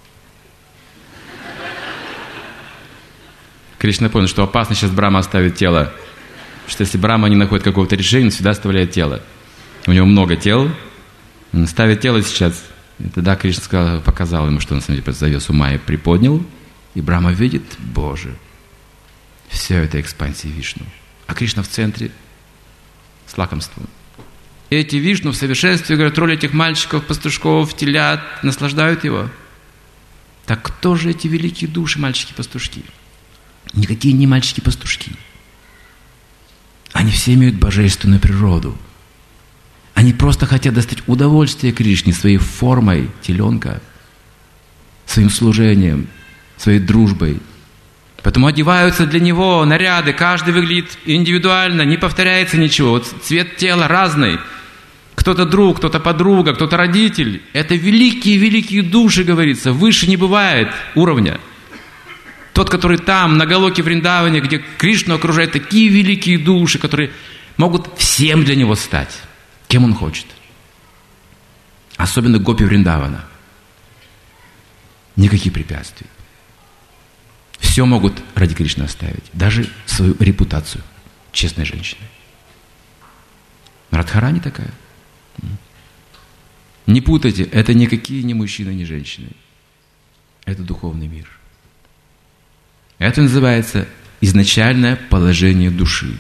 Кришна понял, что опасно сейчас Брахма оставит тело, что если Брахма не находит какого-то решения, он всегда оставляет тело. У него много тел, он ставит тело сейчас. И тогда Кришна сказал, показал ему, что он самом деле завес ума и приподнял, и Брахма видит, Боже, все это экспансия Вишну. А Кришна в центре с лакомством. И эти Вишну в совершенстве играют роль этих мальчиков, пастушков, телят, наслаждают его. Так кто же эти великие души, мальчики-пастушки? Никакие не мальчики-пастушки. Они все имеют божественную природу. Они просто хотят достать удовольствие Кришне своей формой теленка, своим служением, своей дружбой. Поэтому одеваются для него наряды, каждый выглядит индивидуально, не повторяется ничего. Вот цвет тела разный. Кто-то друг, кто-то подруга, кто-то родитель. Это великие-великие души, говорится, выше не бывает уровня. Тот, который там, на Галоке Вриндаване, где Кришну окружают такие великие души, которые могут всем для него стать, кем он хочет. Особенно гопи Вриндавана. Никаких препятствий. Все могут ради Кришны оставить. Даже свою репутацию честной женщины. Радхарани такая. Не путайте, это никакие не мужчины, не женщины. Это духовный мир. Это называется изначальное положение души.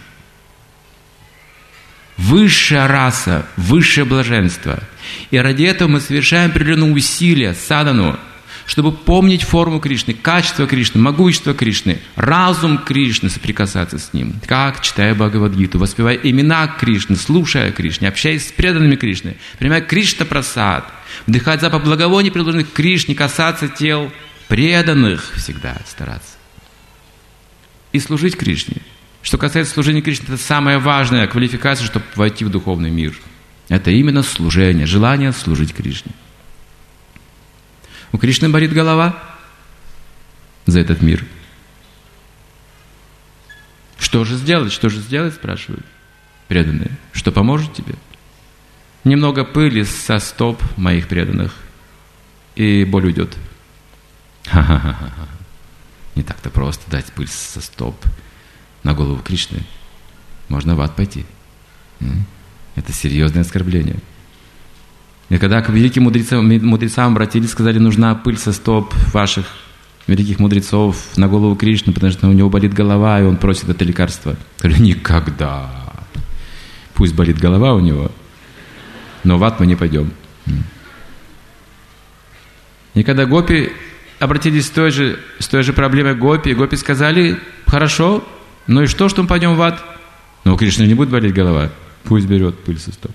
Высшая раса, высшее блаженство. И ради этого мы совершаем определенные усилия, садану, чтобы помнить форму Кришны, качество Кришны, могущество Кришны, разум Кришны, соприкасаться с Ним. Как, читая Бхагавад-гиту, воспевая имена Кришны, слушая Кришне, общаясь с преданными Кришны, принимая Кришна-прасад, вдыхать запах благовоний, предложенных к Кришне, касаться тел преданных всегда стараться. И служить Кришне. Что касается служения Кришне, это самая важная квалификация, чтобы войти в духовный мир. Это именно служение, желание служить Кришне. У Кришны болит голова за этот мир. Что же сделать? Что же сделать, спрашивают преданные. Что поможет тебе? Немного пыли со стоп моих преданных, и боль уйдет. Ха-ха-ха-ха. Не так-то просто дать пыль со стоп на голову Кришны. Можно в ад пойти. Это серьезное оскорбление. И когда к великим мудрецам, мудрецам обратились, сказали, нужна пыль со стоп ваших великих мудрецов на голову Кришны, потому что у него болит голова, и он просит это лекарство. Я говорю, никогда. Пусть болит голова у него, но в ад мы не пойдем. И когда гопи обратились с той же, с той же проблемой гопи, гопи сказали, хорошо, ну и что, что мы пойдем в ад? Но у Кришны не будет болеть голова, пусть берет пыль со стоп.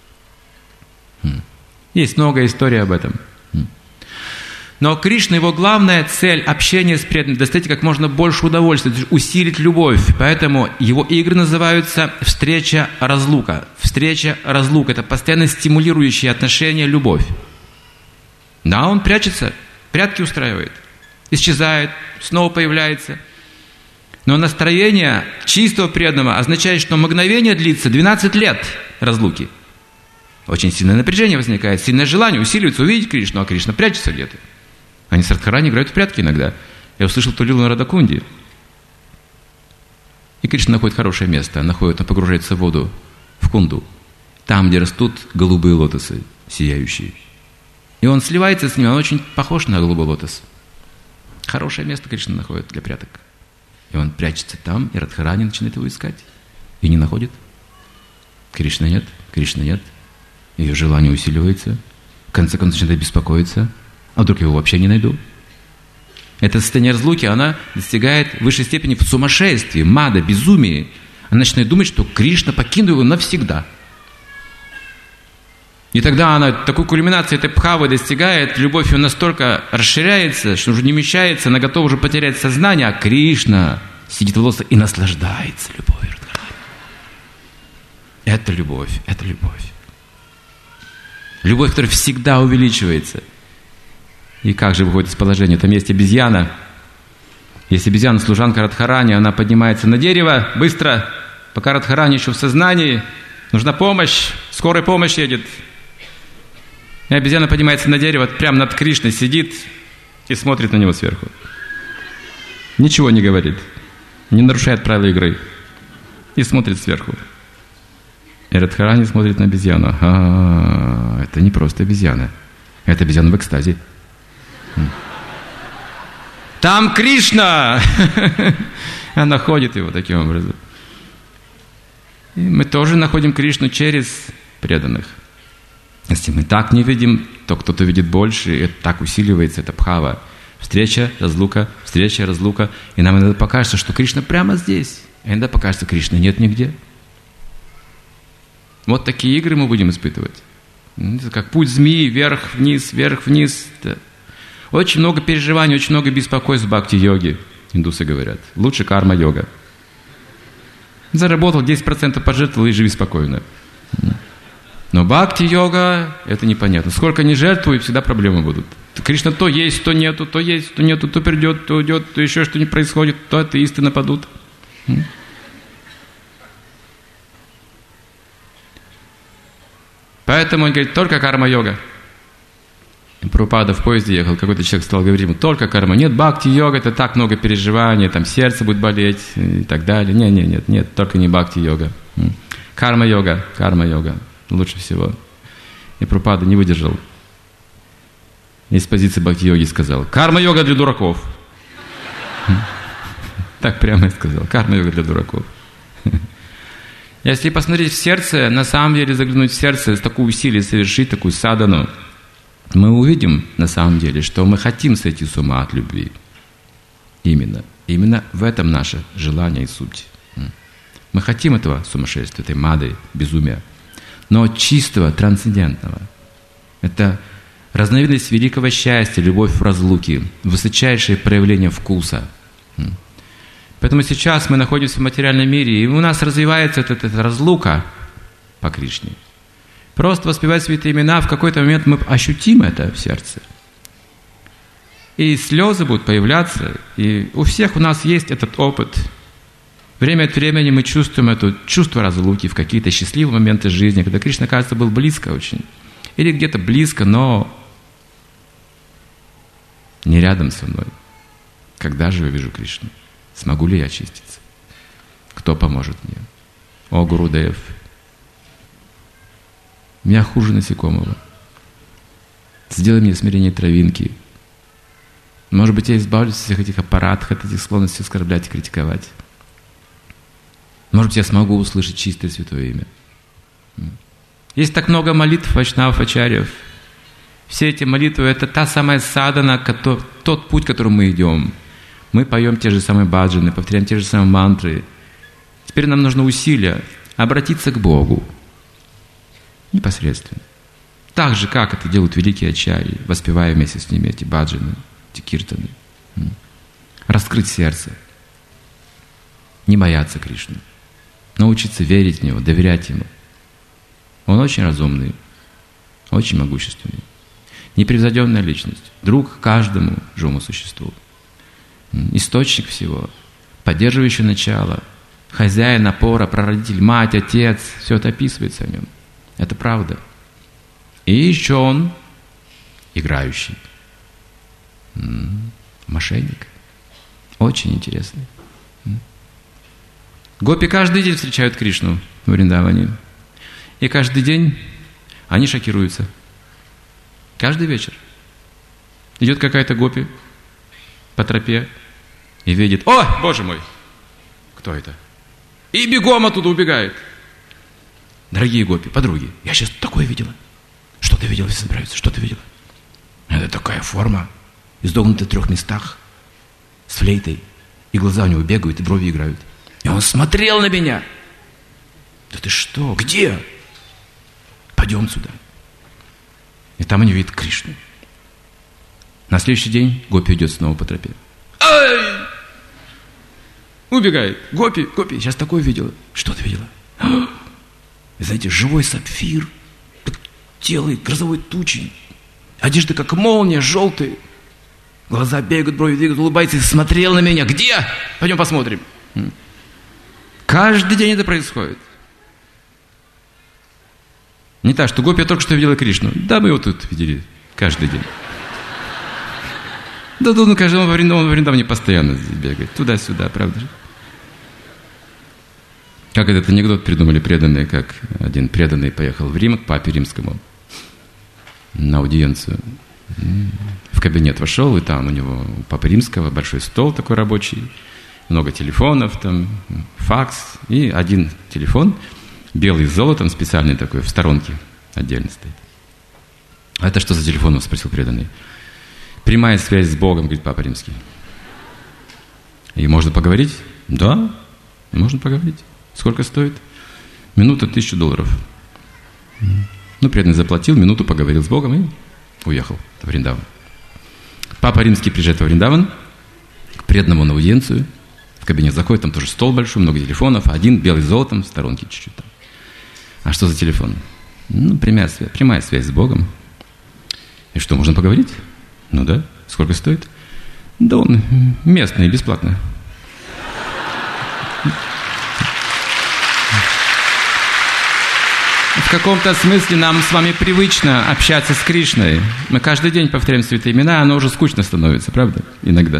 Есть много историй об этом. Но Кришна, его главная цель общения с преданными, достать как можно больше удовольствия, усилить любовь. Поэтому его игры называются встреча-разлука. Встреча-разлука – это постоянно стимулирующие отношения, любовь. Да, он прячется, прятки устраивает, исчезает, снова появляется. Но настроение чистого преданного означает, что мгновение длится двенадцать лет разлуки. Очень сильное напряжение возникает, сильное желание усиливается увидеть Кришну, а Кришна прячется где-то. Они с Радхарани играют в прятки иногда. Я услышал ту лилу на Радакунде. И Кришна находит хорошее место. Он находит, он погружается в воду, в кунду. Там, где растут голубые лотосы, сияющие. И он сливается с ними, он очень похож на голубой лотос. Хорошее место Кришна находит для пряток. И он прячется там, и Радхарани начинает его искать. И не находит. Кришны нет, Кришны нет. Ее желание усиливается. В конце концов начинает беспокоиться. А вдруг я его вообще не найду? Это состояние разлуки, она достигает высшей степени в сумасшествии, мада, безумии. Она начинает думать, что Кришна покинул его навсегда. И тогда она такой кульминации этой бхавы достигает, любовь ее настолько расширяется, что уже не вмещается, она готова уже потерять сознание, а Кришна сидит в лотосе и наслаждается любовью. Это любовь, это любовь. Любовь, которая всегда увеличивается. И как же выходит из положения? Там есть обезьяна. Есть обезьяна, служанка Радхарани, она поднимается на дерево быстро, пока Радхарани еще в сознании. Нужна помощь, скорая помощь едет. И обезьяна поднимается на дерево, прямо над Кришной сидит и смотрит на него сверху. Ничего не говорит, не нарушает правила игры. И смотрит сверху. И Радхарани смотрит на обезьяну. А, это не просто обезьяна. Это обезьяна в экстазе. Там Кришна! Она находит его таким образом. И мы тоже находим Кришну через преданных. Если мы так не видим, то кто-то видит больше, и это так усиливается, это бхава. Встреча, разлука, встреча, разлука. И нам иногда покажется, что Кришна прямо здесь. А иногда покажется, Кришны нет нигде. Вот такие игры мы будем испытывать. Это как путь змеи, вверх-вниз, вверх-вниз. Да. Очень много переживаний, очень много беспокойств в бхакти-йоге, индусы говорят. Лучше карма-йога. Заработал десять процентов, пожертвовал и живи спокойно. Но бхакти-йога, это непонятно. Сколько ни жертвуй, всегда проблемы будут. Кришна то есть, то нету, то есть, то нету, то придет, то уйдет, то еще что-нибудь происходит, то атеисты нападут. Поэтому он говорит, только карма-йога. Прабхупада в поезде ехал, какой-то человек стал говорить ему, только карма. Нет, бхакти-йога, это так много переживаний, там сердце будет болеть и так далее. Нет, нет, нет, нет, только не бхакти-йога. Карма-йога, карма-йога, лучше всего. И Прабхупада не выдержал. И с позиции бхакти-йоги сказал, карма-йога для дураков. Так прямо и сказал, карма-йога для дураков. Если посмотреть в сердце, на самом деле заглянуть в сердце, такое усилие совершить, такую садану, мы увидим на самом деле, что мы хотим сойти с ума от любви. Именно. Именно в этом наше желание и суть. Мы хотим этого сумасшествия, этой мады, безумия. Но чистого, трансцендентного. Это разновидность великого счастья, любовь в разлуке, высочайшее проявление вкуса. Поэтому сейчас мы находимся в материальном мире, и у нас развивается эта, эта разлука по Кришне. Просто воспевать святые имена, в какой-то момент мы ощутим это в сердце. И слезы будут появляться, и у всех у нас есть этот опыт. Время от времени мы чувствуем это чувство разлуки в какие-то счастливые моменты жизни, когда Кришна, кажется, был близко очень. Или где-то близко, но не рядом со мной. Когда же я вижу Кришну? Смогу ли я очиститься? Кто поможет мне? О, Гурудев! Меня хуже насекомого. Сделай мне смирение травинки. Может быть, я избавлюсь от всех этих аппаратов, от этих склонностей оскорблять и критиковать. Может быть, я смогу услышать чистое святое имя. Есть так много молитв вайшнавов, ачарьев. Все эти молитвы — это та самая садхана, тот путь, которым мы идем. Мы поем те же самые баджаны, повторяем те же самые мантры. Теперь нам нужно усилие обратиться к Богу. Непосредственно. Так же, как это делают великие ачарьи, воспевая вместе с ними эти баджаны, эти киртаны. Раскрыть сердце. Не бояться Кришны. Научиться верить в Него, доверять Ему. Он очень разумный, очень могущественный. Непревзойденная личность. Друг каждому живому существу. Источник всего. Поддерживающий начало. Хозяин, опора, прародитель, мать, отец. Все это описывается о нем. Это правда. И еще он играющий. М-м, мошенник. Очень интересный. М-м. Гопи каждый день встречают Кришну в Вриндаване. И каждый день они шокируются. Каждый вечер. Идет какая-то гопи по тропе и видит: «О, Боже мой! Кто это?» И бегом оттуда убегает. Дорогие гопи, подруги, я сейчас такое видела. Что ты видела, все собираются? Что ты видела? Это такая форма, изогнутая в трех местах, с флейтой. И глаза у него бегают, и брови играют. И он смотрел на меня. Да ты что? Где? Пойдем сюда. И там они видят Кришну. На следующий день гопи идет снова по тропе. Ай! Убегает. Гопи, гопи, сейчас такое видела. Что ты видела? Знаете, живой сапфир, тело грозовой тучи, одежда как молния, желтые, глаза бегают, брови двигают, улыбается и смотрел на меня. Где? Пойдем посмотрим. Каждый день это происходит. Не так, что гопи, я только что видела Кришну. Да, мы его тут видели каждый день. Да, да, ну, каждый, он во Вриндаване постоянно здесь бегает. Туда-сюда, правда же? Как этот анекдот придумали преданные, как один преданный поехал в Рим к папе римскому на аудиенцию. В кабинет вошел, и там у него у папы римского большой стол такой рабочий, много телефонов, там, факс, и один телефон, белый с золотом, специальный такой, в сторонке отдельно стоит. А это что за телефон? — спросил преданный. Прямая связь с Богом, говорит папа римский. И можно поговорить? Да, можно поговорить. Сколько стоит? Минута — тысячу долларов. Ну, преданный заплатил, минуту поговорил с Богом и уехал в Вриндаван. Папа Римский приезжает во Вриндаван к преданному на аудиенцию. В кабинет заходит, там тоже стол большой, много телефонов. Один белый с золотом, в сторонке чуть-чуть там. А что за телефон? Ну, прямая связь, прямая связь с Богом. И что, можно поговорить? Ну да. Сколько стоит? Да он местный, бесплатно. В каком-то смысле нам с вами привычно общаться с Кришной. Мы каждый день повторяем святые имена, оно уже скучно становится, правда? Иногда.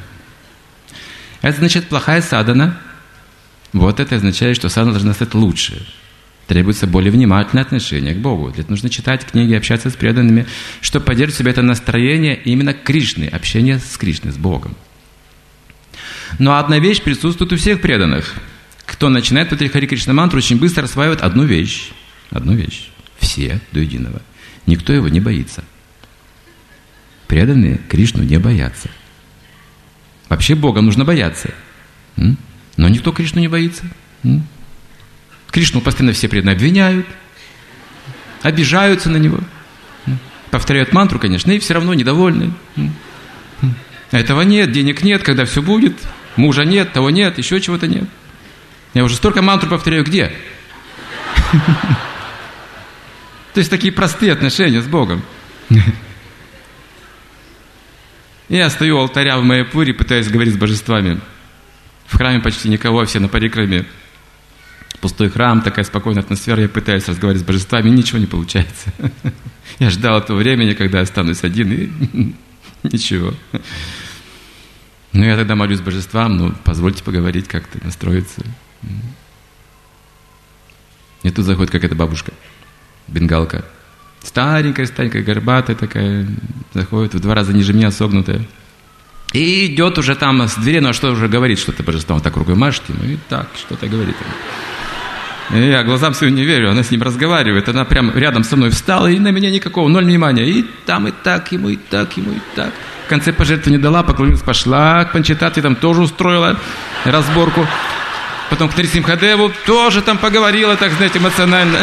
Это значит плохая садхана. Вот это означает, что садхана должна стать лучше. Требуется более внимательное отношение к Богу. Для этого нужно читать книги, общаться с преданными, чтобы поддерживать в себе это настроение именно Кришны, общение с Кришной, с Богом. Но одна вещь присутствует у всех преданных. Кто начинает повторять Хари Кришна мантру, очень быстро осваивает одну вещь. Одну вещь. Все до единого. Никто его не боится. Преданные Кришну не боятся. Вообще Бога нужно бояться. Но никто Кришну не боится. Кришну постоянно все преданные обвиняют, обижаются на него. Повторяют мантру, конечно, и все равно недовольны. Этого нет, денег нет, когда все будет. Мужа нет, того нет, еще чего-то нет. Я уже столько мантру повторяю, где? То есть такие простые отношения с Богом. Я стою у алтаря в Майяпуре, пытаюсь говорить с божествами. В храме почти никого, все на парикраме. Пустой храм, такая спокойная атмосфера, я пытаюсь разговаривать с божествами, ничего не получается. Я ждал этого времени, когда я останусь один, и ничего. Ну, я тогда молюсь божествам, ну, позвольте поговорить как-то, настроиться. И тут заходит какая-то бабушка, бенгалка. Старенькая, старенькая, горбатая такая, заходит, в два раза ниже меня согнутая. И идет уже там с двери, ну а что уже говорит что-то божество, он так рукой машет ему, и так что-то говорит. И я глазам своим не верю, она с ним разговаривает, она прямо рядом со мной встала, и на меня никакого, ноль внимания. И там, и так ему, и так ему, и так. В конце пожертвования дала, поклонилась, пошла к Панчататхе, там тоже устроила разборку. Потом к Нарисимхадеву тоже там поговорила, так, знаете, эмоционально.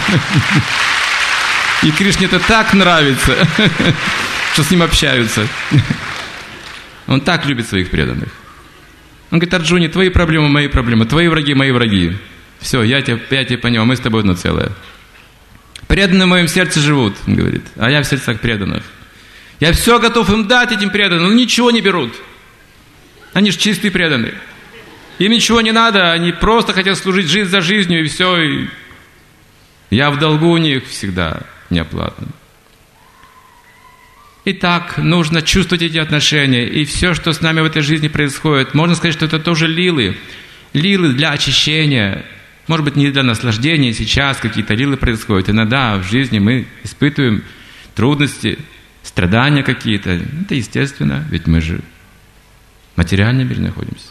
И Кришне это так нравится, что с ним общаются. Он так любит своих преданных. Он говорит: Арджуне, твои проблемы, мои проблемы, твои враги, мои враги. Все, я тебя, я тебя понял, мы с тобой одно целое. Преданные в моем сердце живут, он говорит, а я в сердцах преданных. Я все готов им дать, этим преданным, но ничего не берут. Они же чистые преданные. Им ничего не надо, они просто хотят служить жизнь за жизнью, и все. И я в долгу у них всегда неоплатно. Итак, нужно чувствовать эти отношения. И все, что с нами в этой жизни происходит, можно сказать, что это тоже лилы. Лилы для очищения. Может быть, не для наслаждения. Сейчас какие-то лилы происходят. Иногда в жизни мы испытываем трудности, страдания какие-то. Это естественно, ведь мы же в материальном мире находимся.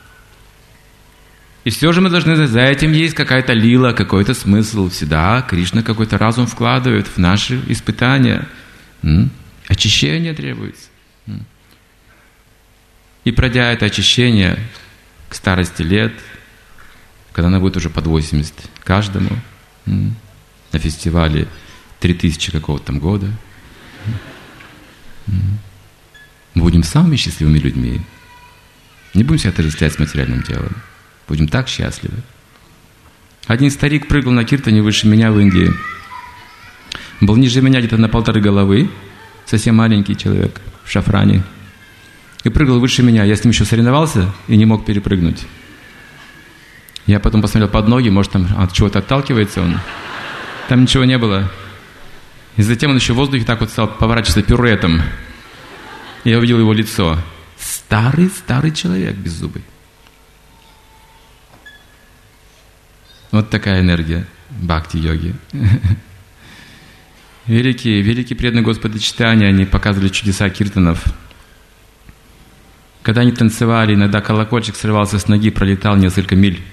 И все же мы должны знать, за этим есть какая-то лила, какой-то смысл. Всегда Кришна какой-то разум вкладывает в наши испытания. М? Очищение требуется. И пройдя это очищение к старости лет, когда она будет уже под восемьдесят каждому, на фестивале три тысячи какого-то там года, мы будем самыми счастливыми людьми. Не будем себя отождествлять с материальным телом. Будем так счастливы. Один старик прыгал на киртане выше меня в Индии. Был ниже меня где-то на полторы головы. Совсем маленький человек в шафране. И прыгал выше меня. Я с ним еще соревновался и не мог перепрыгнуть. Я потом посмотрел под ноги, может, там от чего-то отталкивается он. Там ничего не было. И затем он еще в воздухе так вот стал поворачиваться пируэтом. Я увидел его лицо. Старый-старый человек беззубый. Вот такая энергия бхакти-йоги. Великие, великие преданные Господа читания, они показывали чудеса киртанов. Когда они танцевали, иногда колокольчик срывался с ноги, пролетал несколько миль.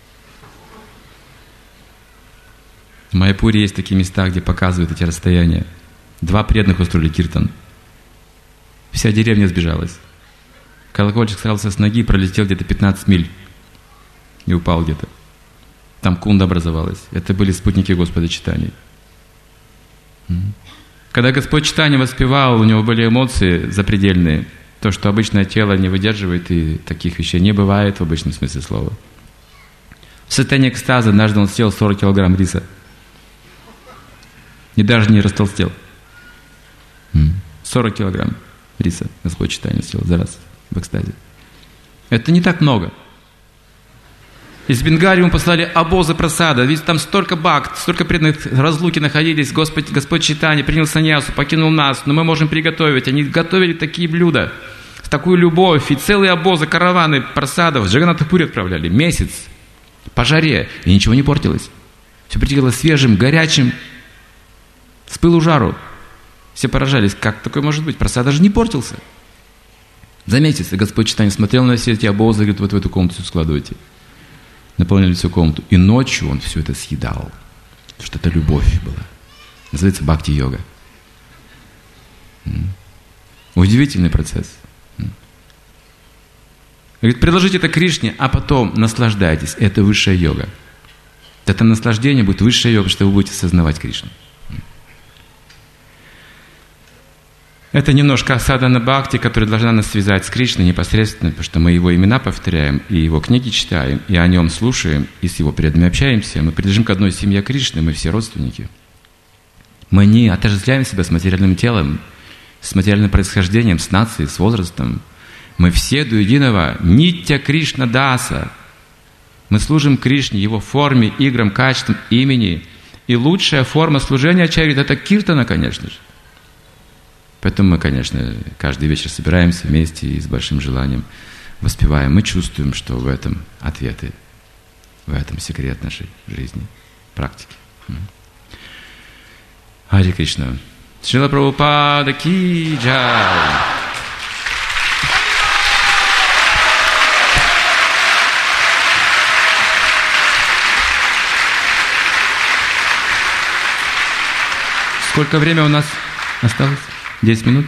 В Майяпуре есть такие места, где показывают эти расстояния. Два преданных устроили киртан. Вся деревня сбежалась. Колокольчик срывался с ноги, пролетел где-то пятнадцать миль. И упал где-то. Там кунда образовалась. Это были спутники Господа читаний. Когда Господь читание воспевал, у него были эмоции запредельные. То, что обычное тело не выдерживает, и таких вещей не бывает в обычном смысле слова. В состоянии экстаза однажды он съел сорок килограмм риса. И даже не растолстел. сорок килограмм риса Господь читание съел за раз в экстазе. Это не так много. Из Бенгалии ему послали обозы просада. Ведь там столько бхакт, столько преданных разлуки находились. Господь, Господь читание принял саньясу, покинул нас. Но мы можем приготовить. Они готовили такие блюда. С такой любовью. И целые обозы, караваны просадов в Джаганнатхапури отправляли. Месяц. По жаре. И ничего не портилось. Все приходило свежим, горячим. С пылу жару. Все поражались. Как такое может быть? Просад даже не портился. За месяц. И Господь читание смотрел на все эти обозы и говорит, вот в эту комнату все складывайте. Наполняли всю комнату. И ночью он все это съедал. Потому что это любовь была. Называется бхакти-йога. Удивительный процесс. Говорит, предложите это Кришне, а потом наслаждайтесь. Это высшая йога. Это наслаждение будет высшая йога, что вы будете осознавать Кришну. Это немножко садхана бхакти, которая должна нас связать с Кришной непосредственно, потому что мы его имена повторяем, и его книги читаем, и о нем слушаем, и с его преданными общаемся. Мы принадлежим к одной семье Кришны, мы все родственники. Мы не отождествляем себя с материальным телом, с материальным происхождением, с нацией, с возрастом. Мы все до единого Нитья Кришна Даса. Мы служим Кришне, его форме, играм, качествам, имени. И лучшая форма служения Ачарьи – это киртана, конечно же. Поэтому мы, конечно, каждый вечер собираемся вместе и с большим желанием воспеваем. Мы чувствуем, что в этом ответы, в этом секрет нашей жизни, практики. Харе Кришна. Шрила Прабхупада ки джай. Сколько времени у нас осталось? Десять минут?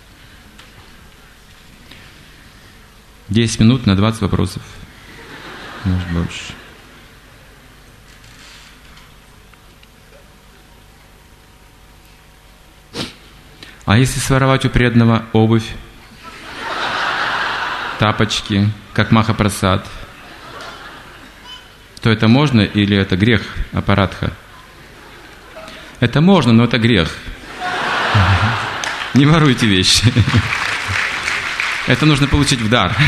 Десять минут на двадцать вопросов. Может, больше. А если своровать у преданного обувь, тапочки, как Махапрасад, то это можно или это грех, апарадха? Это можно, но это грех. Не воруйте вещи. Это нужно получить в дар.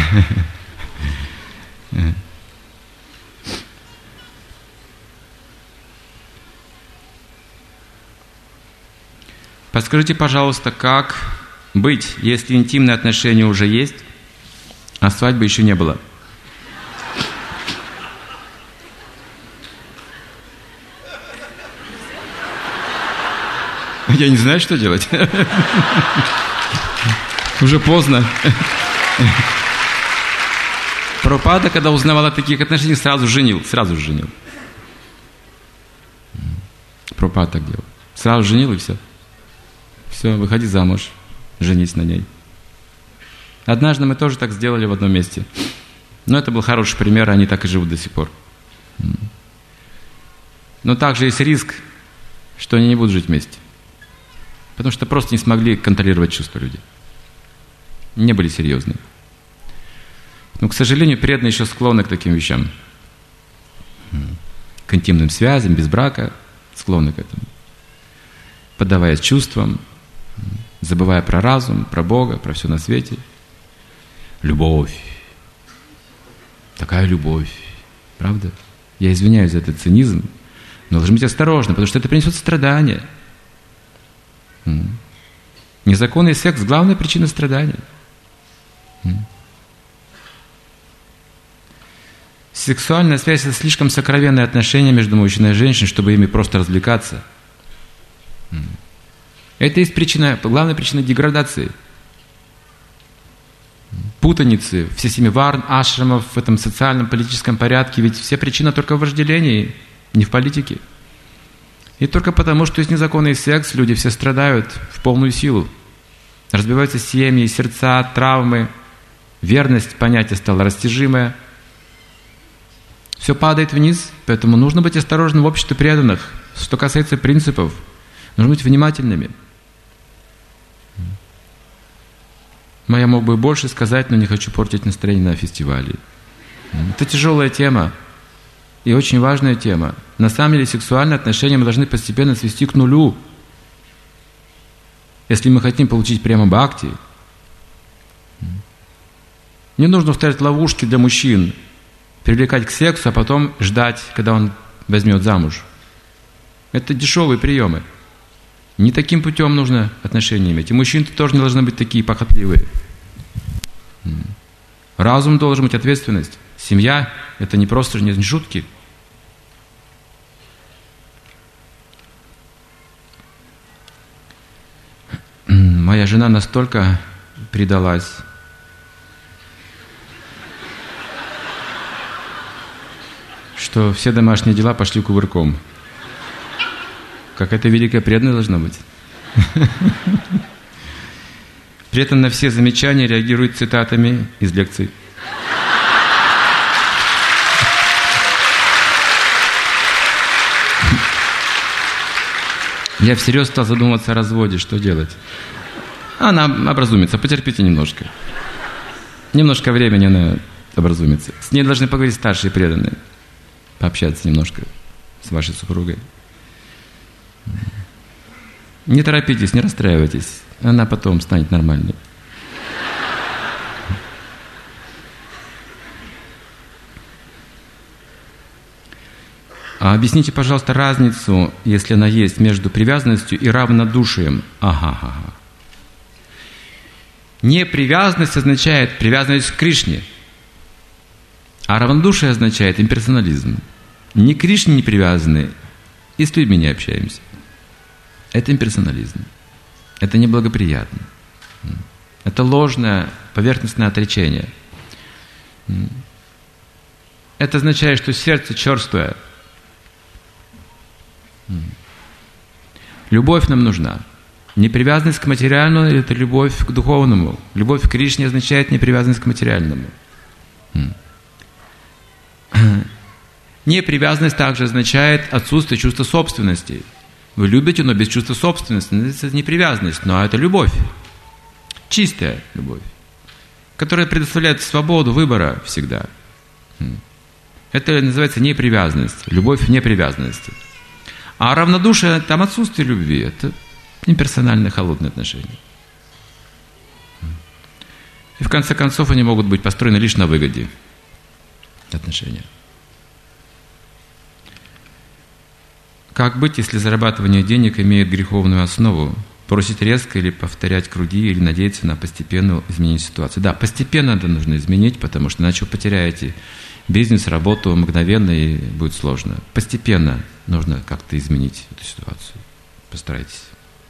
Подскажите, пожалуйста, как быть, если интимные отношения уже есть, а свадьбы еще не было? Я не знаю, что делать. Уже поздно. Прабхупада, когда узнавал о таких отношениях, сразу женил. Сразу женил. Прабхупада так делал. Сразу женил и все. Все, выходи замуж. Женись на ней. Однажды мы тоже так сделали в одном месте. Но это был хороший пример, они так и живут до сих пор. Но также есть риск, что они не будут жить вместе. Потому что просто не смогли контролировать чувства люди. Не были серьезны. Но, к сожалению, преданные еще склонны к таким вещам. К интимным связям, без брака, склонны к этому. Поддаваясь чувствам, забывая про разум, про Бога, про все на свете. Любовь. Такая любовь. Правда? Я извиняюсь за этот цинизм, но должны быть осторожны, потому что это принесет страдания. Незаконный секс – главная причина страданий. Сексуальная связь – это слишком сокровенные отношения между мужчиной и женщиной, чтобы ими просто развлекаться. Это есть причина, главная причина деградации. Путаницы в системе варн, ашрамов, в этом социальном, политическом порядке. Ведь вся причина только в вожделении, не в политике. И только потому, что есть незаконный секс, люди все страдают в полную силу. Разбиваются семьи, сердца, травмы. Верность понятие стало растяжимое. Все падает вниз, поэтому нужно быть осторожным в обществе преданных. Что касается принципов, Нужно быть внимательными. Я мог бы больше сказать, но не хочу портить настроение на фестивале. Это тяжелая тема и очень важная тема. На самом деле сексуальные отношения мы должны постепенно свести к нулю. Если мы хотим получить прямо бхакти, не нужно устраивать ловушки для мужчин, привлекать к сексу, а потом ждать, когда он возьмет замуж. Это дешевые приемы. Не таким путем нужно отношения иметь. И мужчины тоже не должны быть такие похотливые. Разум должен быть, ответственность. Семья – это не просто не шутки. Моя жена настолько предалась, что все домашние дела пошли кувырком. Какая-то великая преданность должна быть. При этом на все замечания реагирует цитатами из лекций. Я всерьез стал задумываться о разводе, что делать. Она образумится, потерпите немножко. Немножко времени она образумится. С ней должны поговорить старшие преданные. Пообщаться немножко с вашей супругой. Не торопитесь, не расстраивайтесь. Она потом станет нормальной. А объясните, пожалуйста, разницу, если она есть, между привязанностью и равнодушием. Ага, ага. Непривязанность означает привязанность к Кришне, а равнодушие означает имперсонализм. Ни к Кришне не привязаны, и с людьми не общаемся. Это имперсонализм. Это неблагоприятно. Это ложное, поверхностное отречение. Это означает, что сердце черствое. Любовь нам нужна. Непривязанность к материальному – это любовь к духовному. Любовь к Кришне означает непривязанность к материальному. Непривязанность также означает отсутствие чувства собственности. Вы любите, но без чувства собственности. Это не привязанность, но это любовь. Чистая любовь, которая предоставляет свободу выбора всегда. Это называется непривязанность. Любовь в непривязанности. А равнодушие, там отсутствие любви. Это имперсональные холодные отношения. И в конце концов они могут быть построены лишь на выгоде. Отношения. Как быть, если зарабатывание денег имеет греховную основу? Бросить резко или повторять круги, или надеяться на постепенное изменение ситуации? Да, постепенно это нужно изменить, потому что иначе вы потеряете бизнес, работу мгновенно, и будет сложно. Постепенно нужно как-то изменить эту ситуацию. Постарайтесь.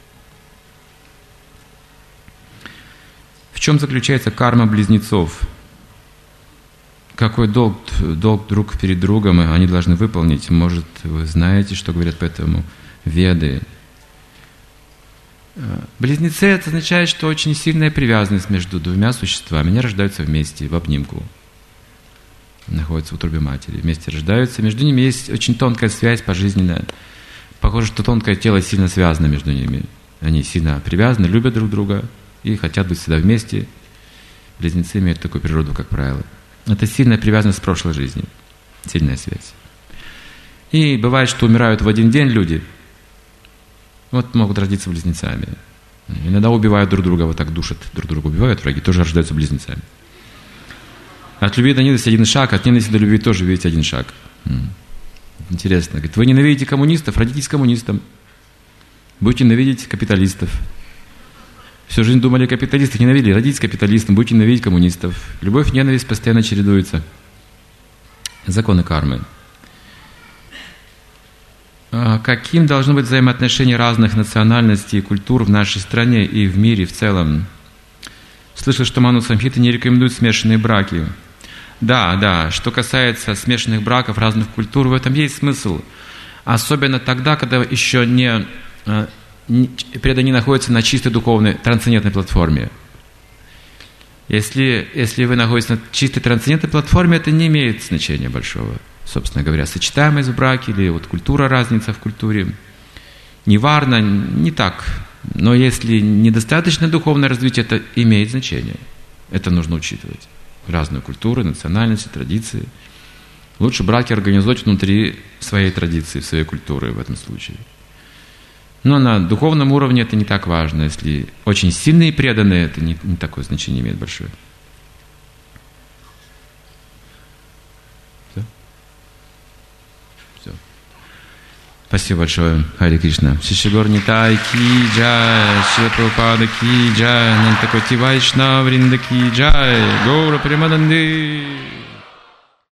В чем заключается карма близнецов? Какой долг, долг друг перед другом они должны выполнить? Может, вы знаете, что говорят по этому Веды? Близнецы – это означает, что очень сильная привязанность между двумя существами. Они рождаются вместе, в обнимку. Находятся в утробе матери. Вместе рождаются. Между ними есть очень тонкая связь пожизненная. Похоже, что тонкое тело сильно связано между ними. Они сильно привязаны, любят друг друга и хотят быть всегда вместе. Близнецы имеют такую природу, как правило. Это сильная привязанность к прошлой жизни. Сильная связь. И бывает, что умирают в один день люди. Вот могут родиться близнецами. Иногда убивают друг друга, вот так душат друг друга, убивают враги, тоже рождаются близнецами. От любви до ненависти один шаг, от ненависти до любви тоже, видите, один шаг. Интересно. Говорит, вы ненавидите коммунистов, родитесь коммунистом. Будете ненавидеть капиталистов. Всю жизнь думали, капиталистов ненавидели, родитесь капиталистом, будете ненавидеть коммунистов. Любовь и ненависть постоянно чередуются. Законы кармы. Каким должно быть взаимоотношение разных национальностей и культур в нашей стране и в мире в целом? Слышал, что Ману Самхита не рекомендует смешанные браки. Да, да, что касается смешанных браков разных культур, в этом есть смысл. Особенно тогда, когда еще не... преданные находятся на чистой духовной, трансцендентной платформе. Если, если вы находитесь на чистой трансцендентной платформе, это не имеет значения большого. Собственно говоря, сочетаемость в браке или вот культура, разница в культуре. неварно, не так. Но если недостаточно духовное развитие, это имеет значение. Это нужно учитывать. Разные культуры, национальности, традиции. Лучше браки организовать внутри своей традиции, своей культуры в этом случае. Но на духовном уровне это не так важно. Если очень сильные и преданные, это не, не такое значение имеет большое. Все? Все. Спасибо большое, Харе Кришна. Шиши Гаур Нитай ки джай, Шрила Прабхупада ки джай, Нантакоти Вайшнав Вринда ки джай, Гаура Премананды.